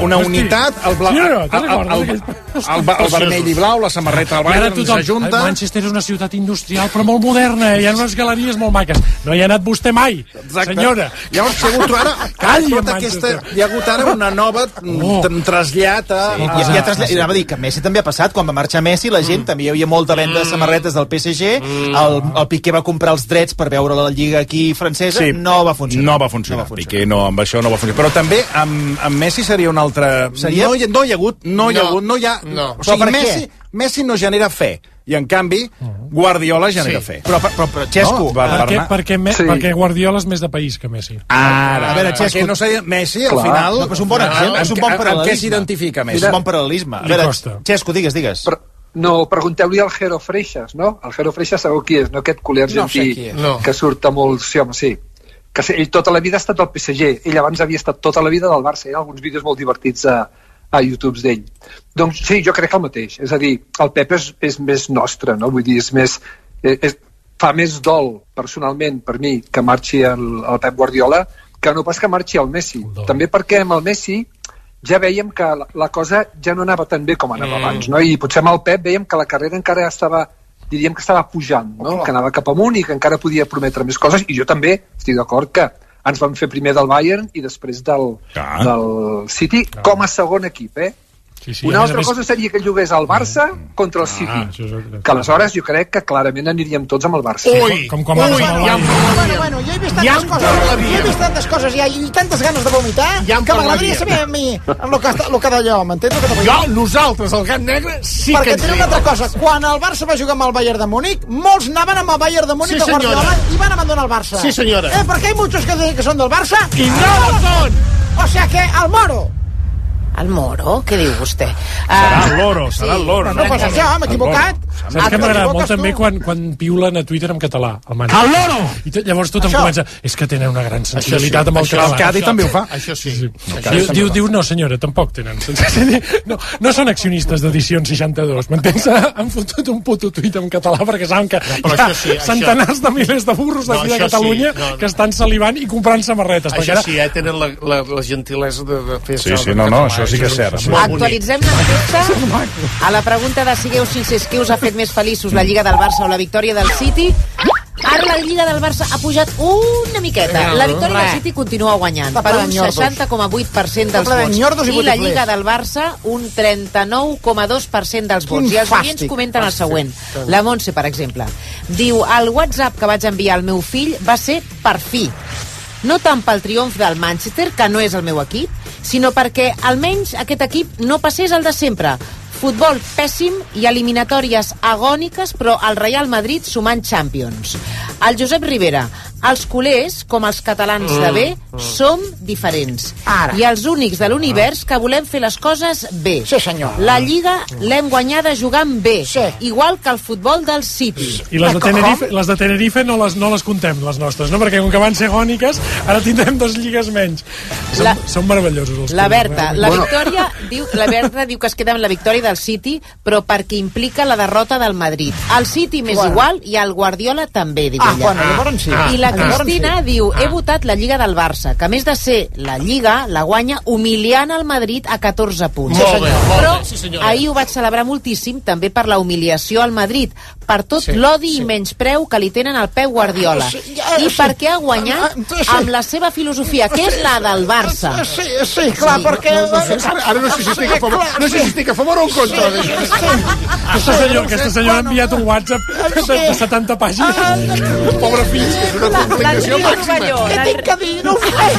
una unitat, el, blau, Sí, el, no, te'n el, el, recordes? el, el, el vermell i blau, la samarreta del I ara Bayern tothom, s'ajunta. Manchester és una ciutat industrial, però molt moderna, hi ha unes galeries molt maques. No hi ha anat vostè mai, Exacte. senyora. Llavors, hi ha hagut ara, Calli, tota aquesta, hi ha hagut ara una nova oh. trasllat a... Sí, i, i, traslla... I anava a dir que Messi també ha passat, quan va marxar Messi, la gent mm. també hi havia molta venda de samarretes del P S G, mm. el, el Piqué va comprar els drets per veure la Lliga aquí francesa, sí. no va funcionar. No va funcionar, no va funcionar. Piqué no, amb això no va funcionar. Però també amb, amb Messi seria una altra... Seria? No, hi, no hi ha hagut, no hi ha No. hagut, no hi ha... No. O sigui, Però per Messi, què? Messi no genera fe, i en canvi Guardiola genera Sí. fe. Però, però, però Xesco... No, va, Perquè, Bernat. perquè, me, Sí. perquè Guardiola és més de país que Messi. Ara, A veure, perquè Xesco- no seria Messi, al Clar. final... No, però és un bon exemple, és un bon Amb què paral·lelisme. s'identifica Messi? És un bon paral·lelisme. A Li veure, costa. Xesco, digues, digues. Però, no, pregunteu-li al Jero Freixas, no? El Jero Freixas sabeu qui és, no? Aquest culer No sé argentí qui és. No. que surt a molts... Sí, home, sí. Que se- ell tota la vida ha estat al P S G. Ell abans havia estat tota la vida del Barça. Hi ha alguns vídeos molt divertits a, a YouTube d'ell. Doncs sí, jo crec que el mateix. És a dir, el Pep és, és més nostre, no? Vull dir, és més... És, fa més dol, personalment, per mi, que marxi el, el Pep Guardiola que no pas que marxi el Messi. També perquè amb el Messi ja veiem que la, la cosa ja no anava tan bé com anava mm. abans, no? I potser amb el Pep veiem que la carrera encara estava, diríem que estava pujant, no? Oh, que anava cap amunt i que encara podia prometre més coses, i jo també estic d'acord que ens vam fer primer del Bayern i després del, Clar. del City Clar. com a segon equip, eh? Sí, sí, Una a més a altra més- cosa seria que jugués al Barça contra el City, això és el- que aleshores jo crec que clarament aniríem tots amb el Barça. Ui, Com quan va ui, passar amb el ja Bayern. Bueno, bueno, jo he vist Ja tantes em coses, parlaria. jo he vist tantes coses ja, i tantes ganes de vomitar, Ja em que m'agradaria parlaria. saber a mi el que, el que d'allò, m'entens? El que t'ho vull Jo, dir? nosaltres, el gat negre, sí Perquè que ens tenen una altra cosa, quan el Barça va jugar amb el Bayern de Múnich, molts anaven amb el Bayern de Múnich Sí, de Guardiola senyora. i van abandonar el Barça. Sí, senyora. Eh, perquè hay muchos que dicen que son del Barça I no ho són! O sea que al Moro. El Moro? Què diu vostè? Serà el Loro, serà el Loro. No passa això, m'he equivocat. Saps què m'agrada molt també quan, quan piulen a Twitter en català, el Manchester. El loro! I tot, llavors tothom Això. comença, és que tenen una gran sensibilitat sí, amb el això, català. El Cadi també ho fa. Això sí. Sí. Això Diu, sí. diu, diu, no senyora, tampoc tenen sensibilitat. No, no són accionistes d'edicions seixanta-dos, m'entens? Han fotut un puto tuit en català perquè saben que però hi ha això sí, això- centenars de milers de burros d'aquí No, de això Catalunya sí, no, no. que estan salivant i comprant samarretes. perquè Això ara- sí, eh? Tenen la, la, la gentilesa de, de fer Sí, això sí, en no, no, català, això sí que és cert. és molt bonic. Actualitzem l'enquesta a la pregunta de sigueu sincers, què us ha fet més feliços, la Lliga del Barça o la victòria del City? Ara la Lliga del Barça ha pujat una miqueta. La victòria del City continua guanyant Està per ple un d'enyordos. seixanta coma vuit per cent dels Està ple vots. d'enyordos i I la botiflers. Lliga del Barça un trenta-nou coma dos per cent dels vots. Quin I els oients fàstic. comenten el següent. La Montse, per exemple, diu: el WhatsApp que vaig enviar al meu fill va ser per fi. No tant pel triomf del Manchester, que no és el meu equip, sinó perquè almenys aquest equip no passés el de sempre. Futbol pèssim i eliminatòries agòniques, però el Real Madrid sumant Champions. El Josep Rivera: els culers, com els catalans de bé, som diferents. Ara. I els únics de l'univers que volem fer les coses bé. Sí, senyor. La Lliga l'hem guanyada jugant bé, Sí. igual que el futbol del City. I les de, Com? Tenerife, les de Tenerife no les, no les contem, les nostres, no? Perquè com que van ser agòniques, ara tindrem dos lligues menys. Són, La- són meravellosos els La culers, Berta, realment. la victòria diu, la Berta diu que es queda amb la victòria del City, però perquè implica la derrota del Madrid. El City m'és Bueno. igual i el Guardiola també, diu Ah, ella. bueno, llavors sí. I la Llavors Cristina sí. diu: he votat la Lliga del Barça, que a més de ser la Lliga, la guanya humiliant el Madrid a catorze punts. Molt bé, molt Però bé, sí, senyora. ahir ho vaig celebrar moltíssim, també per la humiliació al Madrid, per tot Sí, l'odi sí. i menyspreu que li tenen al Pep Guardiola. Sí, ja, I sí. perquè ha guanyat Ah, sí. amb la seva filosofia, que és la del Barça. Sí, sí, clar, Sí, perquè... Ara, ara no sé si estic a favor, no sé si estic a favor o en contra d'això. Aquesta senyora, aquesta senyora ha enviat un WhatsApp de, de setanta pàgines. Pobre fill, és una complicació màxima. Què tinc que dir? No ho sé.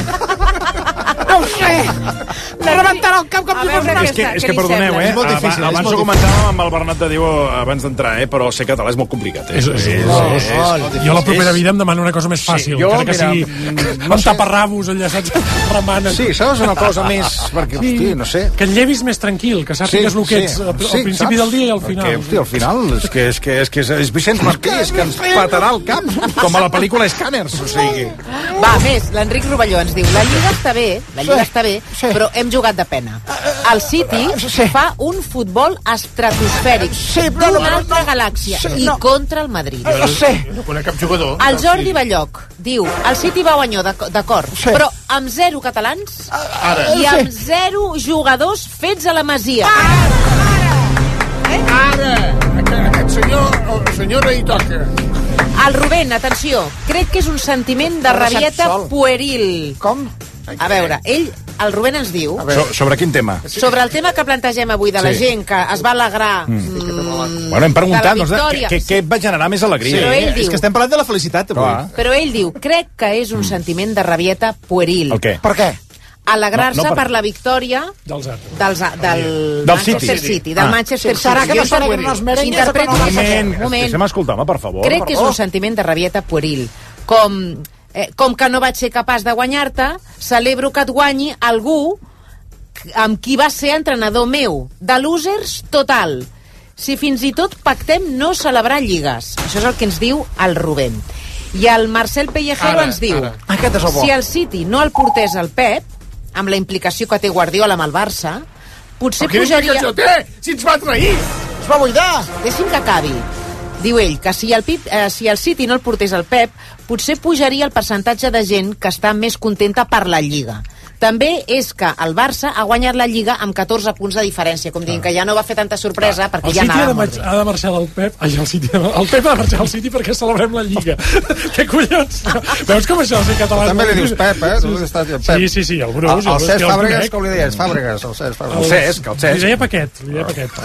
No ho sé. Me rebentarà el cap com A si fos veure una... què És que, està- és què que li perdoneu, sembla? eh? És molt difícil, Abans, és abans molt ho comentàvem amb el Bernat de Diu abans d'entrar, eh? Però ser català és molt complicat, eh? És, és, és, molt, és, molt és, jo la propera vida em demano una cosa més fàcil, jo, encara que mira, sigui mm, amb taparrabos allà, saps, remant. Sí, saps una cosa més... Perquè, hosti, no sé... Que et llevis més tranquil, que sàpigues el que ets al, al principi saps? del dia i al final. Perquè, hosti, al final és que és, que, és, que és, és Vicenç Martí, és que ens patarà el cap, com a la pel·lícula Scanners, o sigui... Va, més, l'Enric Rovelló ens diu: la Lliga està bé, la Lliga Sí, està bé, sí. però hem jugat de pena. El City sí. fa un futbol estratosfèric sí, d'una no, altra no, galàxia sí, i no. contra el Madrid. No, sí. no conec cap jugador. El Jordi Balloc diu, el City va guanyar, d'acord, sí. però amb zero catalans ara. i amb sí. zero jugadors fets a la Masia. Ara! Eh? Ara! Aquest senyor, el senyor no hi toca. El Rubén, atenció, crec que és un sentiment de rabieta pueril. Com? A veure, ell, el Rubén ens diu... So, sobre quin tema? Sobre el tema que plantegem avui de la sí. gent que es va alegrar mm. Mm, bueno, hem preguntat, doncs, què, què va generar més alegria? Sí, diu, és que estem parlant de la felicitat avui. Clar. Però ell diu, crec que és un mm. sentiment de rabieta pueril. El què? Per què? Alegrar-se no, no per... per la victòria dels, dels, del, del Manchester City, City del ah. Manchester City. Serà que no serà unes merengues? Interpreto un moment, un moment. Deixa'm escoltar, home, per favor. Crec que és un sentiment de rabieta pueril. Com, eh, com que no vaig ser capaç de guanyar-te, celebro que et guanyi algú amb qui va ser entrenador meu. De losers total. Si fins i tot pactem no celebrar lligues. Això és el que ens diu el Rubén. I el Marcel Pellejero ara, ens diu és el si el City no el portés el Pep, amb la implicació que té Guardiola amb el Barça, potser però pujaria... Però quina implicació té? Si ens va trair! Es va buidar! Deixi'm que acabi. Diu ell que si el, Pip, eh, si el City no el portés el Pep, potser pujaria el percentatge de gent que està més contenta per la Lliga. També és que el Barça ha guanyat la Lliga amb catorze punts de diferència, com dient que ja no va fer tanta sorpresa ah. perquè el ja anava molt bé. El City ha de marxar del Pep, ai, el, City, el Pep ha de marxar del City perquè celebrem la Lliga. Què collons? Veus com això és català? També li dius Pep, eh? Tu estàs dient Pep. Sí, sí, sí, el Bruce. El, el Cesc Fàbregas, com li deies? Fàbregas, el Cesc Fàbregas. El Cesc, el Cesc. Li deia Paquet, li deia Paquet.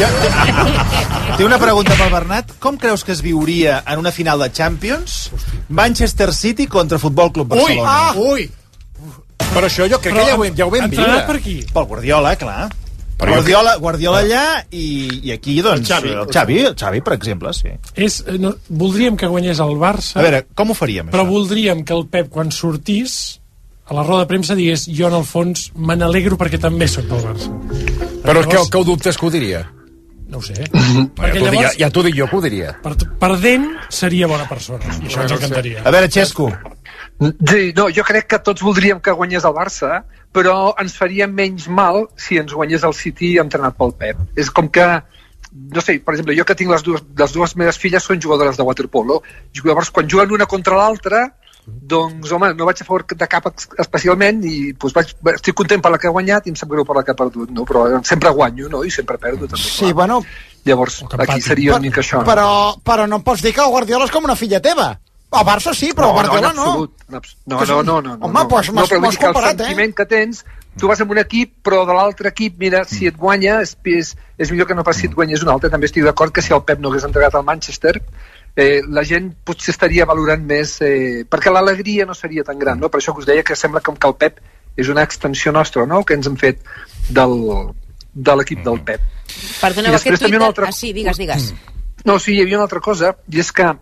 Té una pregunta pel Bernat. Com creus que es viuria en una final de Champions Manchester City contra Futbol Club Barcelona? Ui, ui. Però això jo crec Però, que ja ho, ja ho vam viure. Per qui? Pel Guardiola, clar. Però Guardiola, Guardiola allà i, i aquí, doncs, el Xavi, el Xavi, el Xavi, per exemple, sí. És, no, voldríem que guanyés el Barça... A veure, com ho faríem, Però això? voldríem que el Pep, quan sortís, a la roda de premsa digués jo, en el fons, me n'alegro perquè també soc del Barça. Però llavors, que, que ho dubtes que ho diria? No ho sé. Perquè llavors, ja, ja t'ho dic jo que ho diria. Per, perdent seria bona persona, i això ens encantaria. A veure, Xesco. Sí, no, jo crec que tots voldríem que guanyés el Barça, però ens faria menys mal si ens guanyés el City entrenat pel Pep. És com que, no sé, per exemple, jo que tinc les dues, les dues meves filles són jugadores de waterpolo, llavors quan juguen una contra l'altra, doncs, home, no vaig a favor de cap especialment i doncs, vaig, estic content per la que he guanyat i em sap greu per la que he perdut, no? Però sempre guanyo, no? I sempre perdo, també. Sí, clar. Bueno... Llavors, aquí seria una mica això. Però, però no em pots dir que el Guardiola és com una filla teva. El Barça sí, però el Guardiola no. No, no, no, no, no. Home, doncs m'has comparat, eh? El sentiment que tens, tu vas amb un equip, però de l'altre equip, mira, si et guanya, és, és, és millor que no pas si et guanyes un altre. També estic d'acord que si el Pep no hagués entregat al Manchester, eh, la gent potser estaria valorant més, eh, perquè l'alegria no seria tan gran, no? Per això que us deia que sembla com que el Pep és una extensió nostra, no?, que ens hem fet del, de l'equip del Pep. Perdoneu, aquest tuit... De... Altra... Ah, sí, digues, digues. No, sí, hi havia una altra cosa, i és que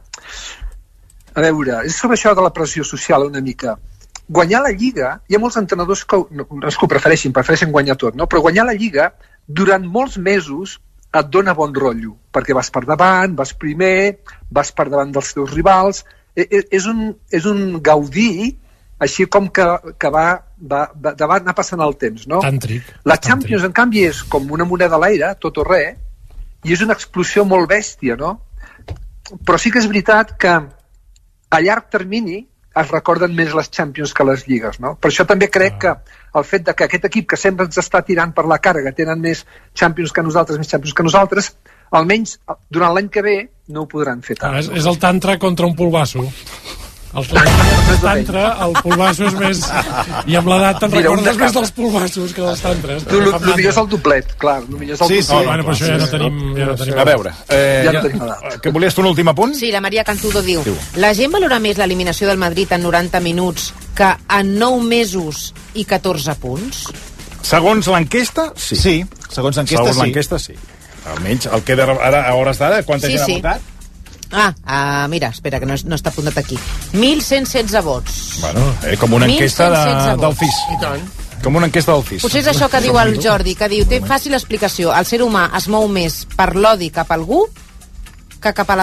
a veure, és sobre això de la pressió social una mica. Guanyar la Lliga, hi ha molts entrenadors que no, no és que ho prefereixin, prefereixen guanyar tot, no? Però guanyar la Lliga durant molts mesos et dona bon rotllo, perquè vas per davant, vas primer, vas per davant dels teus rivals, e, e, és, un, és un gaudir així com que, que va, va, va, va anar passant el temps, no? Tàntric. La Champions, en canvi, és com una moneda a l'aire, tot o res, i és una explosió molt bèstia, no? Però sí que és veritat que a llarg termini es recorden més les Champions que les lligues, no? Per això també crec que el fet de que aquest equip que sempre ens està tirant per la cara, que tenen més Champions que nosaltres, més Champions que nosaltres, almenys durant l'any que ve no ho podran fer tant. Ah, és, és el tantra contra un polvasso. El tantra, el polvasso és més... I amb l'edat te'n recordes més dels polvassos que dels tantres. El millor és el doblet, clar. El millor és el sí, doblet. sí. Oh, bueno, però això ja no tenim... Ja no tenim a veure, eh, ja no tenim que volies tu un últim apunt? Sí, la Maria Cantudo diu, diu la gent valora més l'eliminació del Madrid en noranta minuts que en nou mesos i catorze punts? Segons l'enquesta, sí. Sí, segons l'enquesta, segons sí. l'enquesta, sí. Almenys el que de, ara, a hores d'ara, quanta sí, gent sí. ha votat? Ah, uh, mira, espera, que no, no està apuntat aquí. mil cent setze vots. Bueno, eh, com una enquesta de, del C I S. I tant. Com una enquesta del C I S. Potser és això que diu el Jordi, que diu, té fàcil explicació, el ser humà es mou més per l'odi cap a algú que cap a l'amor.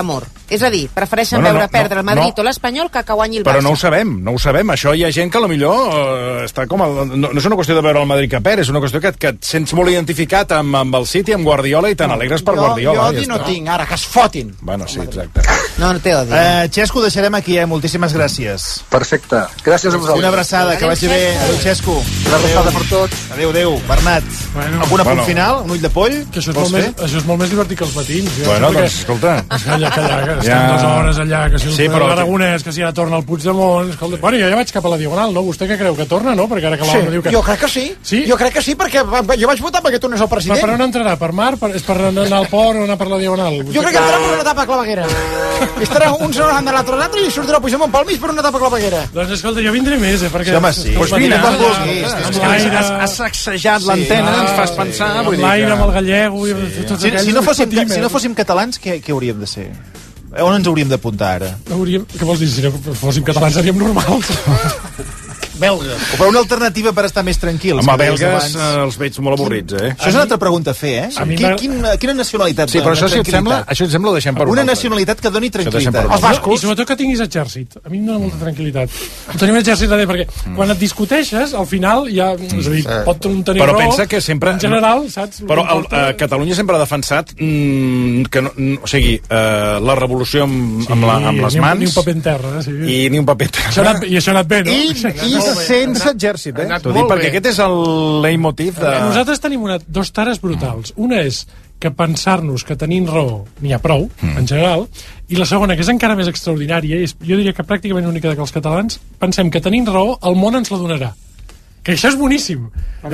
És a dir, prefereixen Bueno, veure no, perdre el Madrid no. o l'Espanyol que que guanyi el Barça. Però no ho sabem, no ho sabem. Això hi ha gent que potser eh, està com... El, no, no és una qüestió de veure el Madrid que perd, és una qüestió que, que et sents molt identificat amb, amb el City, amb Guardiola, i te n'alegres per jo, Guardiola. Jo odi ja no està. tinc, ara, que es fotin. Bueno, sí, exacte. No, no té odi. Uh, Xesco, deixarem aquí, eh? Moltíssimes gràcies. Perfecte. Gràcies a vosaltres. Una abraçada, que vagi bé. Adéu, Xesco. Una abraçada per tots. Adéu, adéu. Bernat, Bueno, algun apunt bueno. final? Un ull de poll? Que això és, Vols molt fer? més, això és molt més divertit que els matins. Ja, Bueno, perquè- doncs, escolta... Calla, calla, que estem Ja. dues hores allà, que si el Sí, sí, però- l'Aragonès, que si ara torna el Puigdemont... Escolta, bueno, jo ja vaig cap a la Diagonal, no? Vostè què creu, que torna, no? Perquè ara que l'Alba Sí, diu que... jo crec que sí. Sí? Jo crec que sí, perquè jo vaig votar perquè tornés el Per, president. per on entrarà? Per mar? Per, és per anar al port o anar per la Diagonal? Jo crec que entrarà per una etapa claveguera. Estarà un segon de l'altre l'altre i sortirà Puigdemont pel mig per una etapa claveguera. Doncs escolta, jo vindré més, eh? Perquè... Sí, home, sí. Doncs Pues vine, allà, quan vulguis. amb És que l'aire... Has, has sacsejat Sí. l'antena, Ah, ens fas pensar... Amb vull dir l'aire, que- amb el gallego... I tots Si, aquells si, no fóssim, patim, si eh? no fóssim catalans, què, què hauríem de ser? On ens hauríem d'apuntar ara? Hauríem... Què vols dir? Si no fóssim catalans seríem normals. Belga. O per una alternativa per estar més tranquils. Home, que deies belgues abans. eh, els veig molt avorrits, eh? Això és una altra pregunta a fer, eh? A mi Quin, m'agrada- quin, quina nacionalitat Sí, però dona això, si et sembla, tranquil·litat? això et sembla, ho deixem per un Una altre. nacionalitat que doni Això deixem tranquil·litat. per un altre. No, I sobretot que tinguis exèrcit. A mi em dona molta tranquil·litat. Tenir un exèrcit darrere, perquè Mm. quan et discuteixes, al final ja... És a dir, pot tenir Però raó, pensa que sempre... En general, saps? Però el, eh, Catalunya sempre ha defensat mm, que no, n- o sigui, eh, la revolució amb, amb, la, amb les ni un- mans Ni un paper en terra, eh? Sí. i ni un paper en Això ha terra. anat, I això ha anat bé, no? I, Això ha anat i molt bé. sense exèrcit, Ha eh? anat T'ho molt dic perquè bé. aquest és el leitmotiv de... Nosaltres tenim una, dos tares brutals. Una és que pensar-nos que tenim raó n'hi ha prou, en general, i la segona, que és encara més extraordinària, és, jo diria que pràcticament única que els catalans pensem que tenim raó, el món ens la donarà. Que això és boníssim.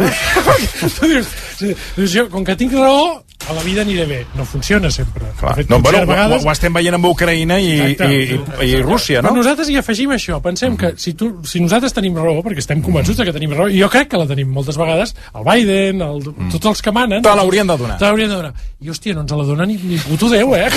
Tu dius, dius, jo, com que tinc raó, a la vida aniré bé. No funciona sempre. Clar. De fet, No, potser bueno, a vegades... ho, ho estem veient amb Ucraïna i, Exacte. i, i, i Rússia, no? Però nosaltres hi afegim això. Pensem que si, tu, si nosaltres tenim raó, perquè estem convençuts de que tenim raó, i jo crec que la tenim moltes vegades, el Biden, el, tots els que manen... Te l'haurien de donar. Te l'haurien de donar. I, hòstia, no ens la dona ni, ni puto Déu, eh?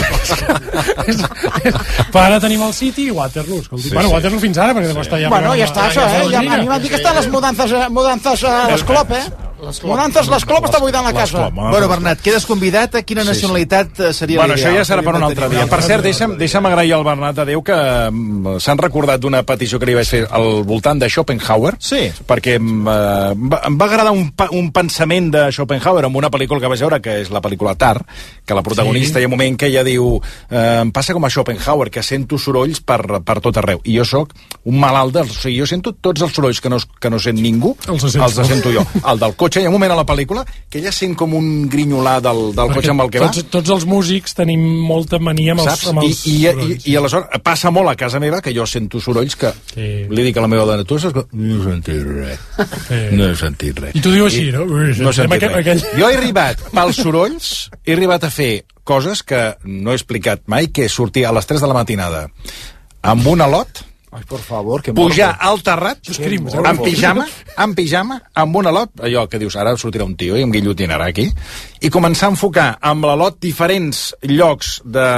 Però ara tenim el City i Waterloo. Escolti. Sí, bueno, sí. Waterloo fins ara, perquè deu estar ja... Bueno, ja pagant està, la- això, la- eh? la Ja, Lliga. a mi m'han dit que estan les mudances, eh, mudances a l'Esclop, eh? Mudances l'Esclop està buidant la casa. Bueno, Bernat, quedes convidat. A quina nacionalitat eh, seria Bueno, l'ideal? això ja serà per un altre dia. Per cert, deixa'm, deixa'm agrair al Bernat Adéu que mm, s'han recordat d'una petició que li vaig fer al voltant de Schopenhauer. Sí. Perquè mm, eh, em va, em va agradar un, pa- un pensament de Schopenhauer en una pel·lícula que vaig veure, que és la pel·lícula Tar, que la protagonista Sí. hi ha un moment que ella diu eh, em passa com a Schopenhauer, que sento sorolls per, per tot arreu. I jo sóc un malalt dels... O sigui, jo sento tots els sorolls que no, que no sent ningú, Els sents els tu. sento jo. El del cotxe, hi ha un moment a la pel·lícula que ella sent com un grinyolar del, del cotxe amb el que va. tots, tots els músics tenim molta mania amb els, Saps? amb I, els i, i, sorolls. i aleshores passa molt a casa meva que jo sento sorolls que Sí. li dic a la meva dona, tu saps que... No he sentit res. Sí. No he sentit res. I tu dius així, no? Ui, No he sentit aquell- res. aquell- Jo he arribat pels sorolls, he arribat a fer coses que no he explicat mai, que és sortir a les tres de la matinada amb un alot, Ai, por favor, que pujar al terrat, Això és crim, en pijama, en pijama, amb un alot, allò que dius, ara sortirà un tio i em guillotinarà aquí, i començar a enfocar amb l'alot diferents llocs de,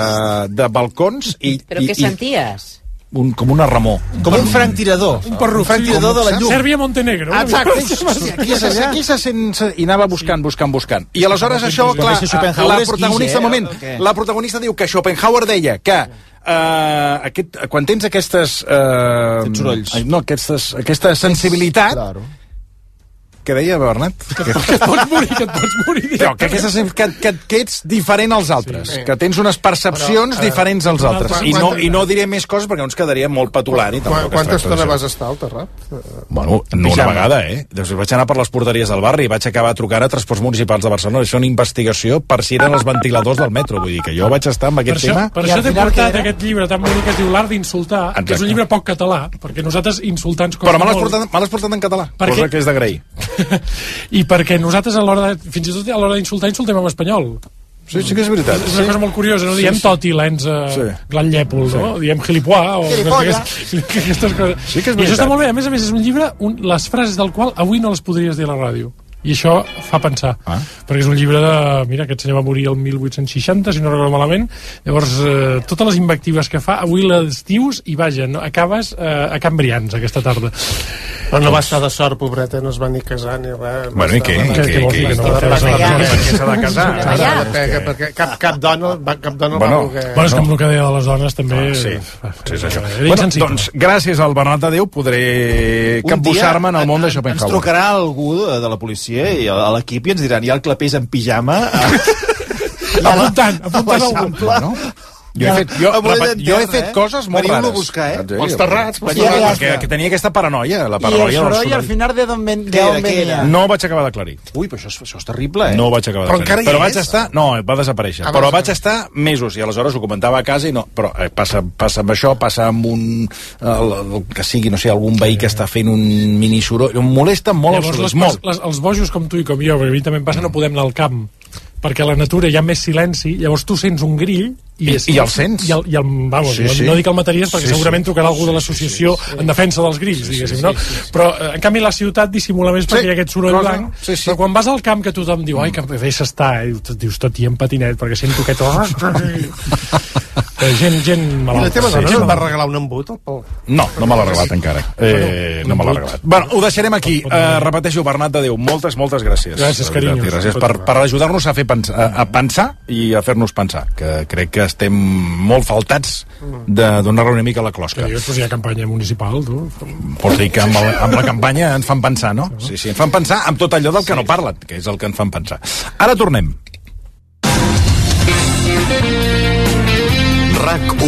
de balcons i, Però i, què i senties? un, com una remor. Com un franc tirador. Un perruf, Un franc sí. tirador de la llum. Sèrbia, Montenegro. Exacte, Sí, aquí se, aquí se sent, se, i anava buscant, buscant, buscant. I aleshores això, Però clar, que si Schopenhauer la és protagonista, guix, eh? moment, O què? la protagonista diu que Schopenhauer deia que uh, aquest, quan tens aquestes... Uh, Aquests sorolls. No, aquestes, aquesta sensibilitat... Claro. Què deia, Bernat? Que, Que et pots morir, que et pots morir. no, que, aquesta, sen- que, que, que ets diferent als altres, sí. Que tens unes percepcions Però, eh, diferents als altres. quan- I no, quan- I no diré més coses perquè no ens quedaria molt petulant. I Quan, tampoc es quanta tracta estona d'això. vas estar al terrat? Bueno, no una pijama. vegada, eh? Després vaig anar per les porteries del barri i vaig acabar trucant a transports municipals de Barcelona. Això és una investigació per si eren els ventiladors del metro. Vull dir que jo vaig estar amb Per aquest això, tema... per I això al t'he final portat què era? aquest llibre tan bonic que es diu L'art d'insultar, que és Exacte. un llibre poc català, perquè nosaltres insultar ens costa Però me l'has molt. portat, me l'has portat en català, Per cosa què? que és d'agrair. I perquè nosaltres a l'hora de, fins i tot a l'hora d'insultar insultem en espanyol. Sí, sí que és veritat. És una cosa molt curiosa, no Sí, diem sí. toti, l'enza, Sí. glan llèpol, no? Diem gilipoà o Gilipolles. aquestes, aquestes coses. Sí que és I això veritat. està molt bé. A més a més, és un llibre, un, les frases del qual avui no les podries dir a la ràdio. i això fa pensar, ah. perquè és un llibre de... Mira, aquest senyor va morir el mil vuit-cents seixanta, si no recordo malament. Llavors, eh, totes les invectives que fa, avui les dius i vaja, no, acabes eh, a Can Brians aquesta tarda. Però no va estar de sort, pobreta, no es va ni casar ni res. Bueno, i què? Què vols dir que no va fer de sort? Perquè s'ha de casar. Perquè cap, cap dona, cap dona bueno, va voler... Bueno, és com el que deia de les dones, també... Ah, sí, sí, és això. Bueno, doncs, gràcies al Bernat de Déu, podré capbussar-me en el món de Schopenhauer. Ens trucarà algú de, de la policia i a l'equip i ens diran, hi ha el clapés en pijama... apuntant, apuntant algú. No? Jo he fet, jo, repet, jo he fet coses molt rares. Buscar, eh? Els terrats, els terrats. Perquè, que tenia aquesta paranoia, la paranoia. I el soroll al final de d'on ven, venia. No vaig acabar d'aclarir. Ui, però això és, això és terrible, eh? No vaig acabar però d'aclarir. Però vaig estar... No, va desaparèixer. Ah, però vaig estar mesos, i aleshores ho comentava a casa i no... Però eh, passa, passa amb això, passa amb un... El, el, que sigui, no sé, algun veí que està fent un mini soroll. Em molesta molt els sorolls, molt. Les, els bojos com tu i com jo, perquè a mi també em passa, no podem anar al camp perquè a la natura hi ha més silenci, llavors tu sents un grill i, I, i el sents? I el, i el, vamos, sí, sí. No dic el mataries perquè sí, segurament sí. Trucarà algú de l'associació sí, sí. En defensa dels grills, sí, diguéssim, sí, no? Sí, sí. Però, en canvi, la ciutat dissimula més perquè sí, hi ha aquest soroll blanc, sí, sí. Però quan vas al camp que tothom diu, ai, que bé s'està, eh? Dius tot i en patinet, perquè sento aquest... gent, gent malalta. I la teva dona sí, no et va regalar un embut? No, no me l'ha regalat encara. Eh, no me l'ha regalat. Bueno, ho deixarem aquí. Uh, repeteixo, Bernat de Déu, moltes, moltes gràcies. Gràcies, carinyo. Gràcies per, per ajudar-nos a fer pensar, a, a pensar i a fer-nos pensar, que crec que estem molt faltats de donar-li una mica a la closca. Dius, doncs hi ha campanya municipal, tu. Pots dir que amb, el, amb la campanya ens fan pensar, no? Sí, sí, ens fan pensar amb tot allò del que no parlen, que és el que ens fan pensar. Ara tornem. RAC u.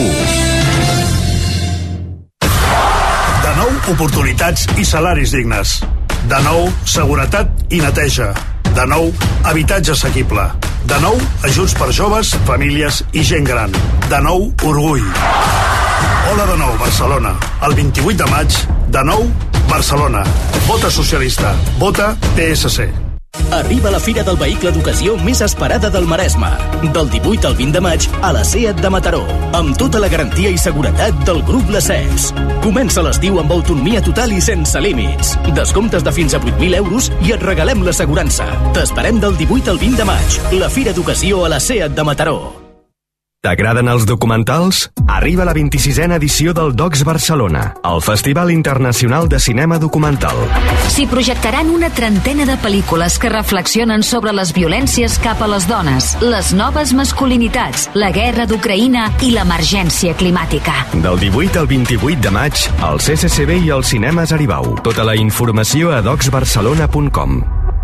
De nou, oportunitats i salaris dignes. De nou, seguretat i neteja. De nou, habitatge assequible. De nou, ajuts per joves, famílies i gent gran. De nou, orgull. Hola de nou, Barcelona. El vint-i-vuit de maig, de nou, Barcelona. Vota socialista. Vota P S C. Arriba la Fira del Vehicle d'Ocasió més esperada del Maresme. Del divuit al vint de maig a la SEAT de Mataró. Amb tota la garantia i seguretat del grup Lecès. Comença l'estiu amb autonomia total i sense límits. Descomptes de fins a vuit mil euros i et regalem l'assegurança. T'esperem del divuit al vint de maig. La Fira d'Ocasió a la SEAT de Mataró. T'agraden els documentals? Arriba la vint-i-sisena edició del Docs Barcelona, el Festival Internacional de Cinema Documental. S'hi projectaran una trentena de pel·lícules que reflexionen sobre les violències cap a les dones, les noves masculinitats, la guerra d'Ucraïna i l'emergència climàtica. Del divuit al vint-i-vuit de maig, al C C C B i als cinemes Aribau. Tota la informació a docs barcelona punt com.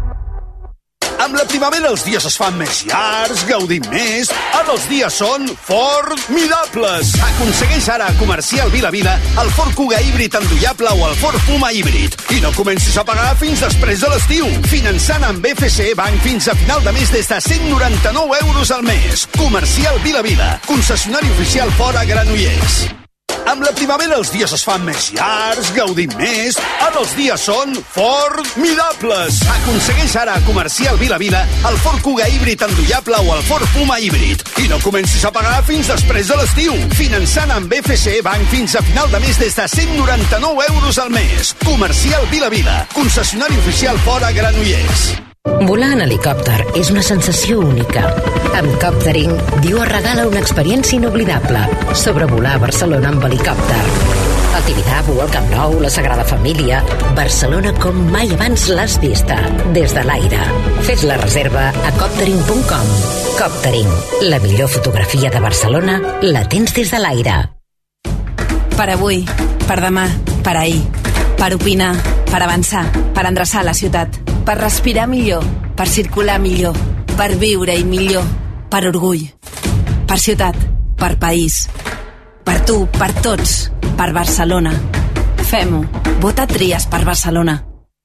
Amb la primavera els dies es fan més llargs, gaudim més, ara els dies són formidables. Aconsegueix ara a Comercial Vila Vila el Ford Kuga híbrid endollable o el Ford Puma híbrid. I no comencis a pagar fins després de l'estiu. Finançant amb F C E Bank fins a final de mes des de cent noranta-nou euros al mes. Comercial Vila Vila, concessionari oficial Ford a Granollers. Amb la primavera els dies es fan més llargs, gaudim més, ara els dies són formidables. Aconsegueix ara a Comercial Vila Vila el Ford Kuga híbrid endollable o el Ford Puma híbrid. I no comencis a pagar fins després de l'estiu. Finançant amb F C E Bank fins a final de mes des de cent noranta-nou euros al mes. Comercial Vila Vila, concessionari oficial Ford a Granollers. Volar en helicòpter és una sensació única. Amb Coptering, Diu es regala una experiència inoblidable. Sobrevolar Barcelona amb helicòpter. El Tibidabo, el Camp Nou, la Sagrada Família. Barcelona com mai abans l'has vista. Des de l'aire. Fes la reserva a coptering punt com. Coptering, la millor fotografia de Barcelona la tens des de l'aire. Per avui, per demà, per ahir. Per opinar, per avançar, per endreçar la ciutat. Per respirar millor, per circular millor, per viure-hi millor, per orgull, per ciutat, per país, per tu, per tots, per Barcelona. Fem-ho. Vota Tries per Barcelona.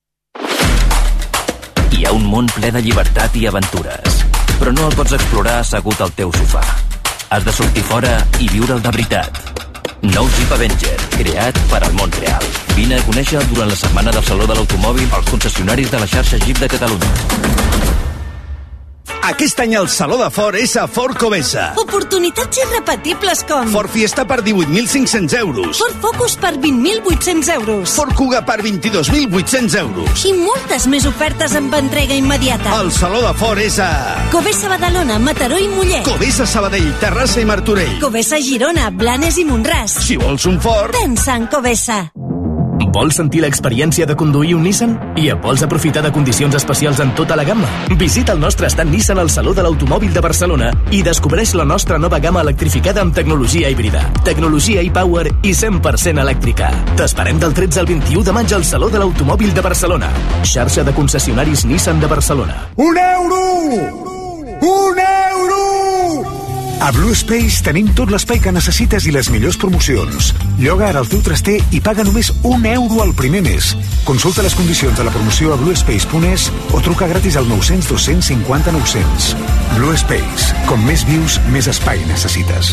Hi ha un món ple de llibertat i aventures, però no el pots explorar assegut al teu sofà. Has de sortir fora i viure'l de veritat. Nou Jeep Avenger, creat per al món real. Vine a conèixer durant la setmana del Saló de l'Automòbil als concessionaris de la xarxa Jeep de Catalunya. Aquest any el Saló de Ford és a Ford Covesa. Oportunitats irrepetibles com... Ford Fiesta per divuit mil cinc-cents euros. Ford Focus per vint mil vuit-cents euros. Ford Kuga per vint-i-dos mil vuit-cents euros. I moltes més ofertes amb entrega immediata. El Saló de Ford és a... Covesa Badalona, Mataró i Mollet. Covesa Sabadell, Terrassa i Martorell. Covesa Girona, Blanes i Montràs. Si vols un Ford... Pensa en Covesa. Vols sentir l'experiència de conduir un Nissan? I vols aprofitar de condicions especials en tota la gamma? Visita el nostre stand Nissan al Saló de l'Automòbil de Barcelona i descobreix la nostra nova gamma electrificada amb tecnologia híbrida, tecnologia e-Power i cent per cent elèctrica. T'esperem del tretze al vint-i-u de maig al Saló de l'Automòbil de Barcelona. Xarxa de concessionaris Nissan de Barcelona. Un euro! Un euro! A Blue Space tenim tot l'espai que necessites i les millors promocions. Lloga ara el teu traster i paga només un euro al primer mes. Consulta les condicions de la promoció a blue space punt es o truca gratis al nou cents dos cents cinquanta nou cents. Blue Space. Com més vius, més espai necessites.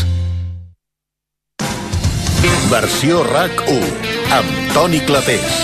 Versió RAC u, amb Toni Clapés.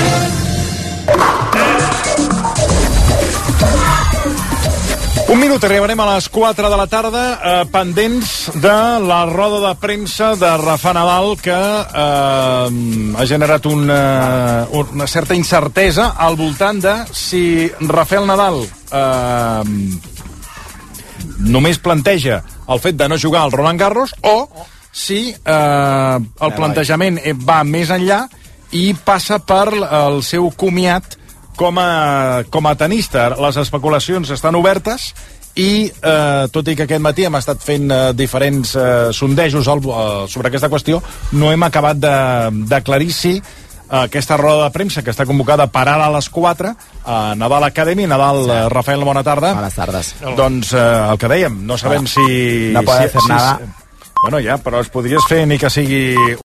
Un minut, arribarem a les quatre de la tarda, eh, pendents de la roda de premsa de Rafa Nadal, que eh, ha generat una, una certa incertesa al voltant de si Rafael Nadal eh, només planteja el fet de no jugar al Roland Garros o si eh, el plantejament va més enllà i passa per el seu comiat com a, com a tenista. Les especulacions estan obertes i, eh, tot i que aquest matí hem estat fent eh, diferents eh, sondejos al, eh, sobre aquesta qüestió, no hem acabat d'aclarir si eh, aquesta roda de premsa que està convocada per ara a les quatre a Nadal Academy. Nadal, sí. eh, Rafael, bona tarda. Bones tardes. Doncs eh, el que dèiem, no sabem no. si... No poden si, fer si, nada. Bueno, ja, però es podries fer ni que sigui